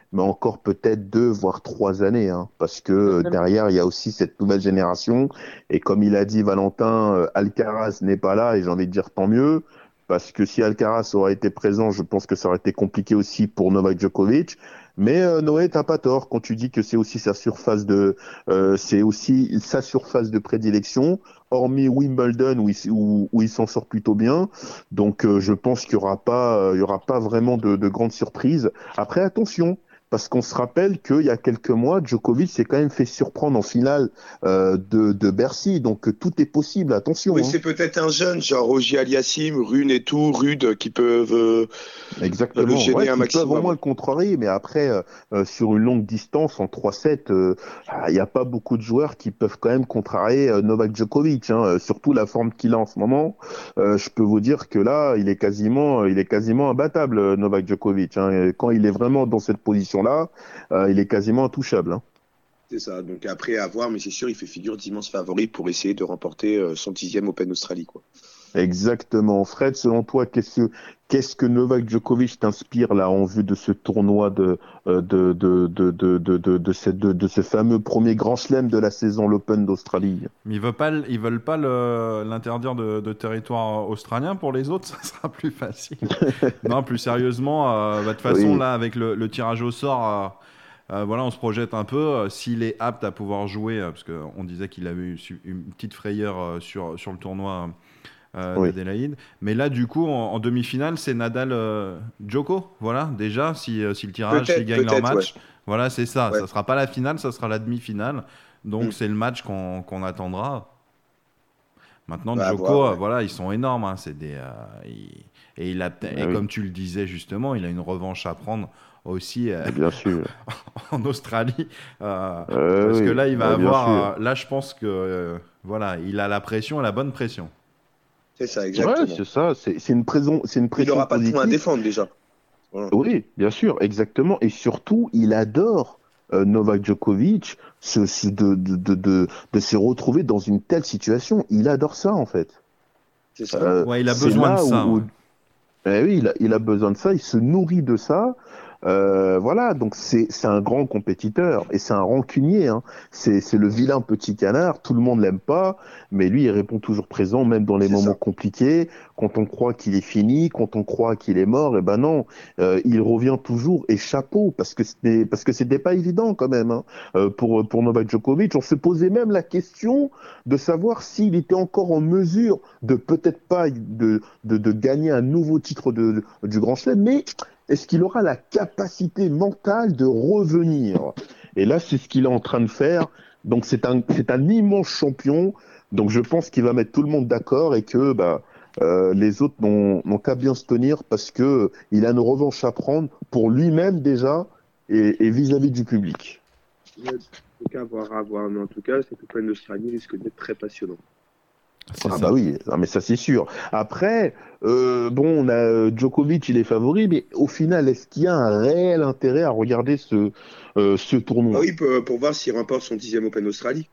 mais encore peut-être deux, voire trois années, hein, parce que derrière, il y a aussi cette nouvelle génération. Et comme il a dit Valentin, euh, Alcaraz n'est pas là, et j'ai envie de dire tant mieux, parce que si Alcaraz aurait été présent, je pense que ça aurait été compliqué aussi pour Novak Djokovic. Mais euh, Noé, t'as pas tort quand tu dis que c'est aussi sa surface de, euh, c'est aussi sa surface de prédilection, hormis Wimbledon où il, où, où il s'en sort plutôt bien. Donc euh, je pense qu'il y aura pas, euh, il y aura pas vraiment de, de grandes surprises. Après attention. Parce qu'on se rappelle qu'il y a quelques mois, Djokovic s'est quand même fait surprendre en finale euh, de, de Bercy. Donc tout est possible, attention. Oui, hein. c'est peut-être un jeune, genre Roger Aliassime, Rune et tout, Rude, qui peuvent euh, Exactement. le gêner Ouais, un qui maximum. peuvent au moins le contrarier, mais après, euh, euh, sur une longue distance, en trois sept, il euh, n'y a pas beaucoup de joueurs qui peuvent quand même contrarier euh, Novak Djokovic. Hein. Euh, surtout la forme qu'il a en ce moment. Euh, je peux vous dire que là, il est quasiment, il est quasiment imbattable, euh, Novak Djokovic. Hein. Et quand il est vraiment dans cette position là, euh, il est quasiment intouchable. Hein. C'est ça. Donc après, à voir, mais c'est sûr, il fait figure d'immense favori pour essayer de remporter euh, son dixième Open Australie, quoi. Exactement. Fred, selon toi, qu'est-ce que, qu'est-ce que Novak Djokovic t'inspire là en vue de ce tournoi de, de, de, de, de, de, de, de, cette, de, de ce fameux premier grand chelem de la saison, l'Open d'Australie? Mais ils veulent pas, ils veulent pas le, l'interdire de, de territoire australien pour les autres, ça sera plus facile. Non, plus sérieusement, euh, bah, de toute façon, Oui. là, avec le, le tirage au sort, euh, euh, voilà, on se projette un peu. Euh, s'il est apte à pouvoir jouer, euh, parce qu'on disait qu'il avait eu une petite frayeur euh, sur, sur le tournoi euh, Oui. d'Adélaïde. Mais là, du coup, en, en demi-finale, c'est Nadal euh, Djoko. Voilà, déjà, si, euh, si le tirage, Peut-être, s'ils gagnent leur peut-être, match. ouais. Voilà, c'est ça. Ouais. Ça sera pas la finale, ça sera la demi-finale. Donc, Mm. c'est le match qu'on, qu'on attendra. Maintenant, Bah, à Djoko, voir, ouais. euh, voilà, ils sont énormes. Hein, c'est des, euh, ils- Et, il a... et oui. comme tu le disais justement, il a une revanche à prendre aussi euh, Et bien sûr. en Australie. euh, Euh, parce oui. que là, il va Ouais, bien sûr. avoir. euh, là, je pense que euh, voilà, il a la pression, la bonne pression. C'est ça, exactement. Ouais, c'est ça. C'est, c'est une pression, c'est une il pression n'aura pas de positive. points à défendre déjà. Voilà. Oui, bien sûr, exactement. Et surtout, il adore euh, Novak Djokovic se, se- de, de, de, de, de se retrouver dans une telle situation. Il adore ça, en fait. C'est ça. Euh, Ouais, il a c'est besoin là de ça. où- ouais. Eh oui, il a, il a besoin de ça, il se nourrit de ça. Euh, voilà, donc c'est c'est un grand compétiteur et c'est un rancunier. Hein. C'est c'est le vilain petit canard. Tout le monde l'aime pas, mais lui il répond toujours présent, même dans les C'est moments ça. compliqués. Quand on croit qu'il est fini, quand on croit qu'il est mort, et ben non, euh, il revient toujours. Et chapeau, parce que c'était parce que c'était pas évident quand même hein, euh, pour pour Novak Djokovic. On se posait même la question de savoir s'il était encore en mesure de peut-être pas de de, de gagner un nouveau titre de, de- du Grand Chelem, mais est-ce qu'il aura la capacité mentale de revenir? Et là, c'est ce qu'il est en train de faire. Donc, c'est un, c'est un immense champion. Donc, je pense qu'il va mettre tout le monde d'accord et que bah, euh, les autres n'ont, n'ont qu'à bien se tenir parce que il a une revanche à prendre pour lui-même déjà et, et vis-à-vis du public. En tout cas, à voir, à voir. Mais en tout cas, cette Open d'Australie risque d'être très passionnant. C'est Ah ça. bah oui, non, mais ça c'est sûr. Après, euh, bon, on a euh, Djokovic, il est favori, mais au final, est-ce qu'il y a un réel intérêt à regarder ce, euh, ce tournoi? Ah oui, pour, pour voir s'il remporte son dixième Open Australie.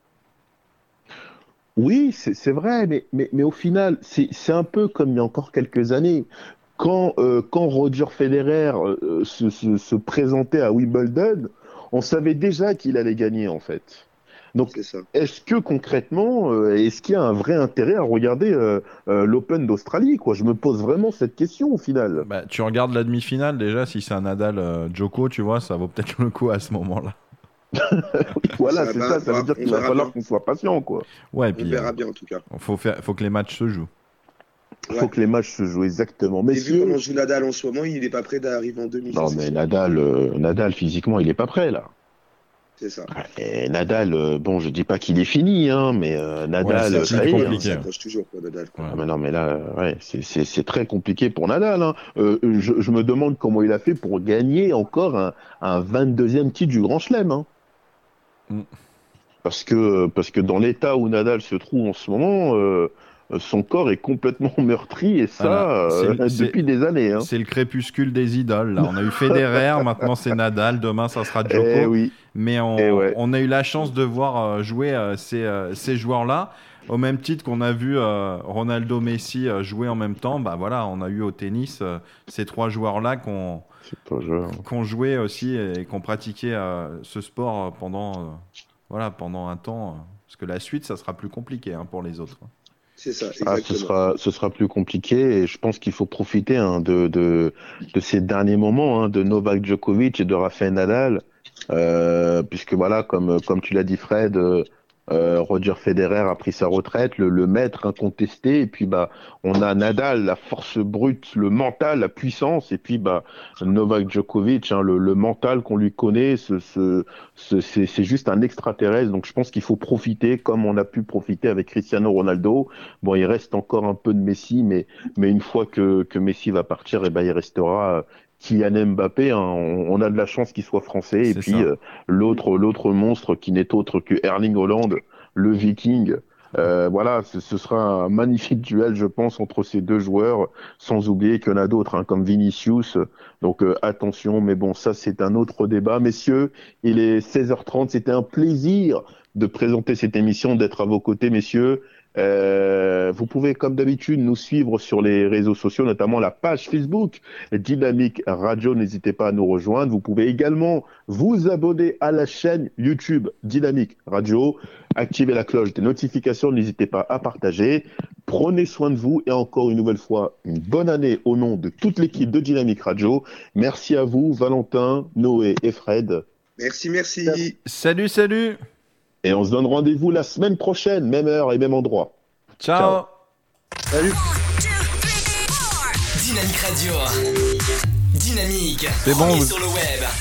Oui, c'est c'est vrai, mais, mais, mais au final, c'est c'est un peu comme il y a encore quelques années. Quand, euh, quand Roger Federer euh, se, se, se présentait à Wimbledon, on savait déjà qu'il allait gagner en fait. Donc, C'est ça. est-ce que concrètement, euh, est-ce qu'il y a un vrai intérêt à regarder euh, euh, l'Open d'Australie, quoi? Je me pose vraiment cette question au final. Bah, tu regardes la demi-finale déjà, si c'est un Nadal euh, Djoko, tu vois, ça vaut peut-être le coup à ce moment-là. Voilà, Ça c'est va, ça, ça on veut dire va- qu'il on va verra falloir bien. qu'on soit patient, quoi. Ouais, et On puis verra euh, bien en tout cas. faut faire, faut que les matchs se jouent. Il Ouais. faut que les matchs se jouent exactement. Et vu Messieurs, comment joue Nadal en ce moment, il n'est pas prêt d'arriver en demi. non ça, c'est mais sûr. Nadal, euh, Nadal physiquement, il est pas prêt là. C'est ça. Et Nadal, euh, bon, je dis pas qu'il est fini, hein, mais euh, Nadal, c'est euh, ça plus y est, hein. compliqué. Il s'approche toujours pour Nadal. quoi. Ouais. Ah, mais non, mais là, euh, ouais, c'est- c'est c'est très compliqué pour Nadal. Hein. Euh, je, je me demande comment il a fait pour gagner encore un, un vingt-deuxième titre du Grand Chelem. Hein. Mm. Parce que parce que dans l'état où Nadal se trouve en ce moment, euh, son corps est complètement meurtri et ça voilà. euh, c'est, depuis c'est, des années. Hein. C'est le crépuscule des idoles. Là. On a eu Federer, maintenant c'est Nadal, demain ça sera Djoko. Eh oui. Mais on, eh ouais. on a eu la chance de voir jouer euh, ces, euh, ces joueurs-là. Au même titre qu'on a vu euh, Ronaldo, Messi euh, jouer en même temps, bah voilà, on a eu au tennis euh, ces trois joueurs-là qui ont qu'on joué aussi et qui ont pratiqué euh, ce sport pendant, euh, voilà, pendant un temps. Euh, parce que la suite, ça sera plus compliqué hein, pour les autres. C'est ça, exactement. Ah, ce sera, ce sera plus compliqué et je pense qu'il faut profiter hein, de, de, de ces derniers moments hein, de Novak Djokovic et de Rafael Nadal, euh, puisque voilà, comme, comme tu l'as dit Fred, euh, Euh, Roger Federer a pris sa retraite, le, le maître incontesté, et puis bah on a Nadal, la force brute, le mental, la puissance, et puis bah Novak Djokovic, hein, le, le mental qu'on lui connaît, ce, ce, ce, c'est, c'est juste un extraterrestre. Donc je pense qu'il faut profiter, comme on a pu profiter avec Cristiano Ronaldo. Bon, il reste encore un peu de Messi, mais mais une fois que que Messi va partir, et ben il restera Kylian Mbappé, hein, on, on a de la chance qu'il soit français. C'est et puis euh, l'autre, l'autre monstre qui n'est autre que Erling Haaland, le Viking. Euh, voilà, ce, ce sera un magnifique duel, je pense, entre ces deux joueurs. Sans oublier qu'il y en a d'autres, hein, comme Vinicius. Donc euh, attention, mais bon, ça c'est un autre débat, messieurs. Il est seize heures trente. C'était un plaisir de présenter cette émission, d'être à vos côtés, messieurs. Euh, vous pouvez, comme d'habitude, nous suivre sur les réseaux sociaux, notamment la page Facebook Dynamique Radio. N'hésitez pas à nous rejoindre. Vous pouvez également vous abonner à la chaîne YouTube Dynamique Radio. Activez la cloche des notifications. N'hésitez pas à partager. Prenez soin de vous et encore une nouvelle fois, une bonne année au nom de toute l'équipe de Dynamique Radio. Merci à vous, Valentin, Noé et Fred. Merci, merci. Salut, salut. Et on se donne rendez-vous la semaine prochaine, même heure et même endroit. Ciao. Ciao. Salut. Dynamique Radio. Dynamique. C'est bon. On est vous... sur le web.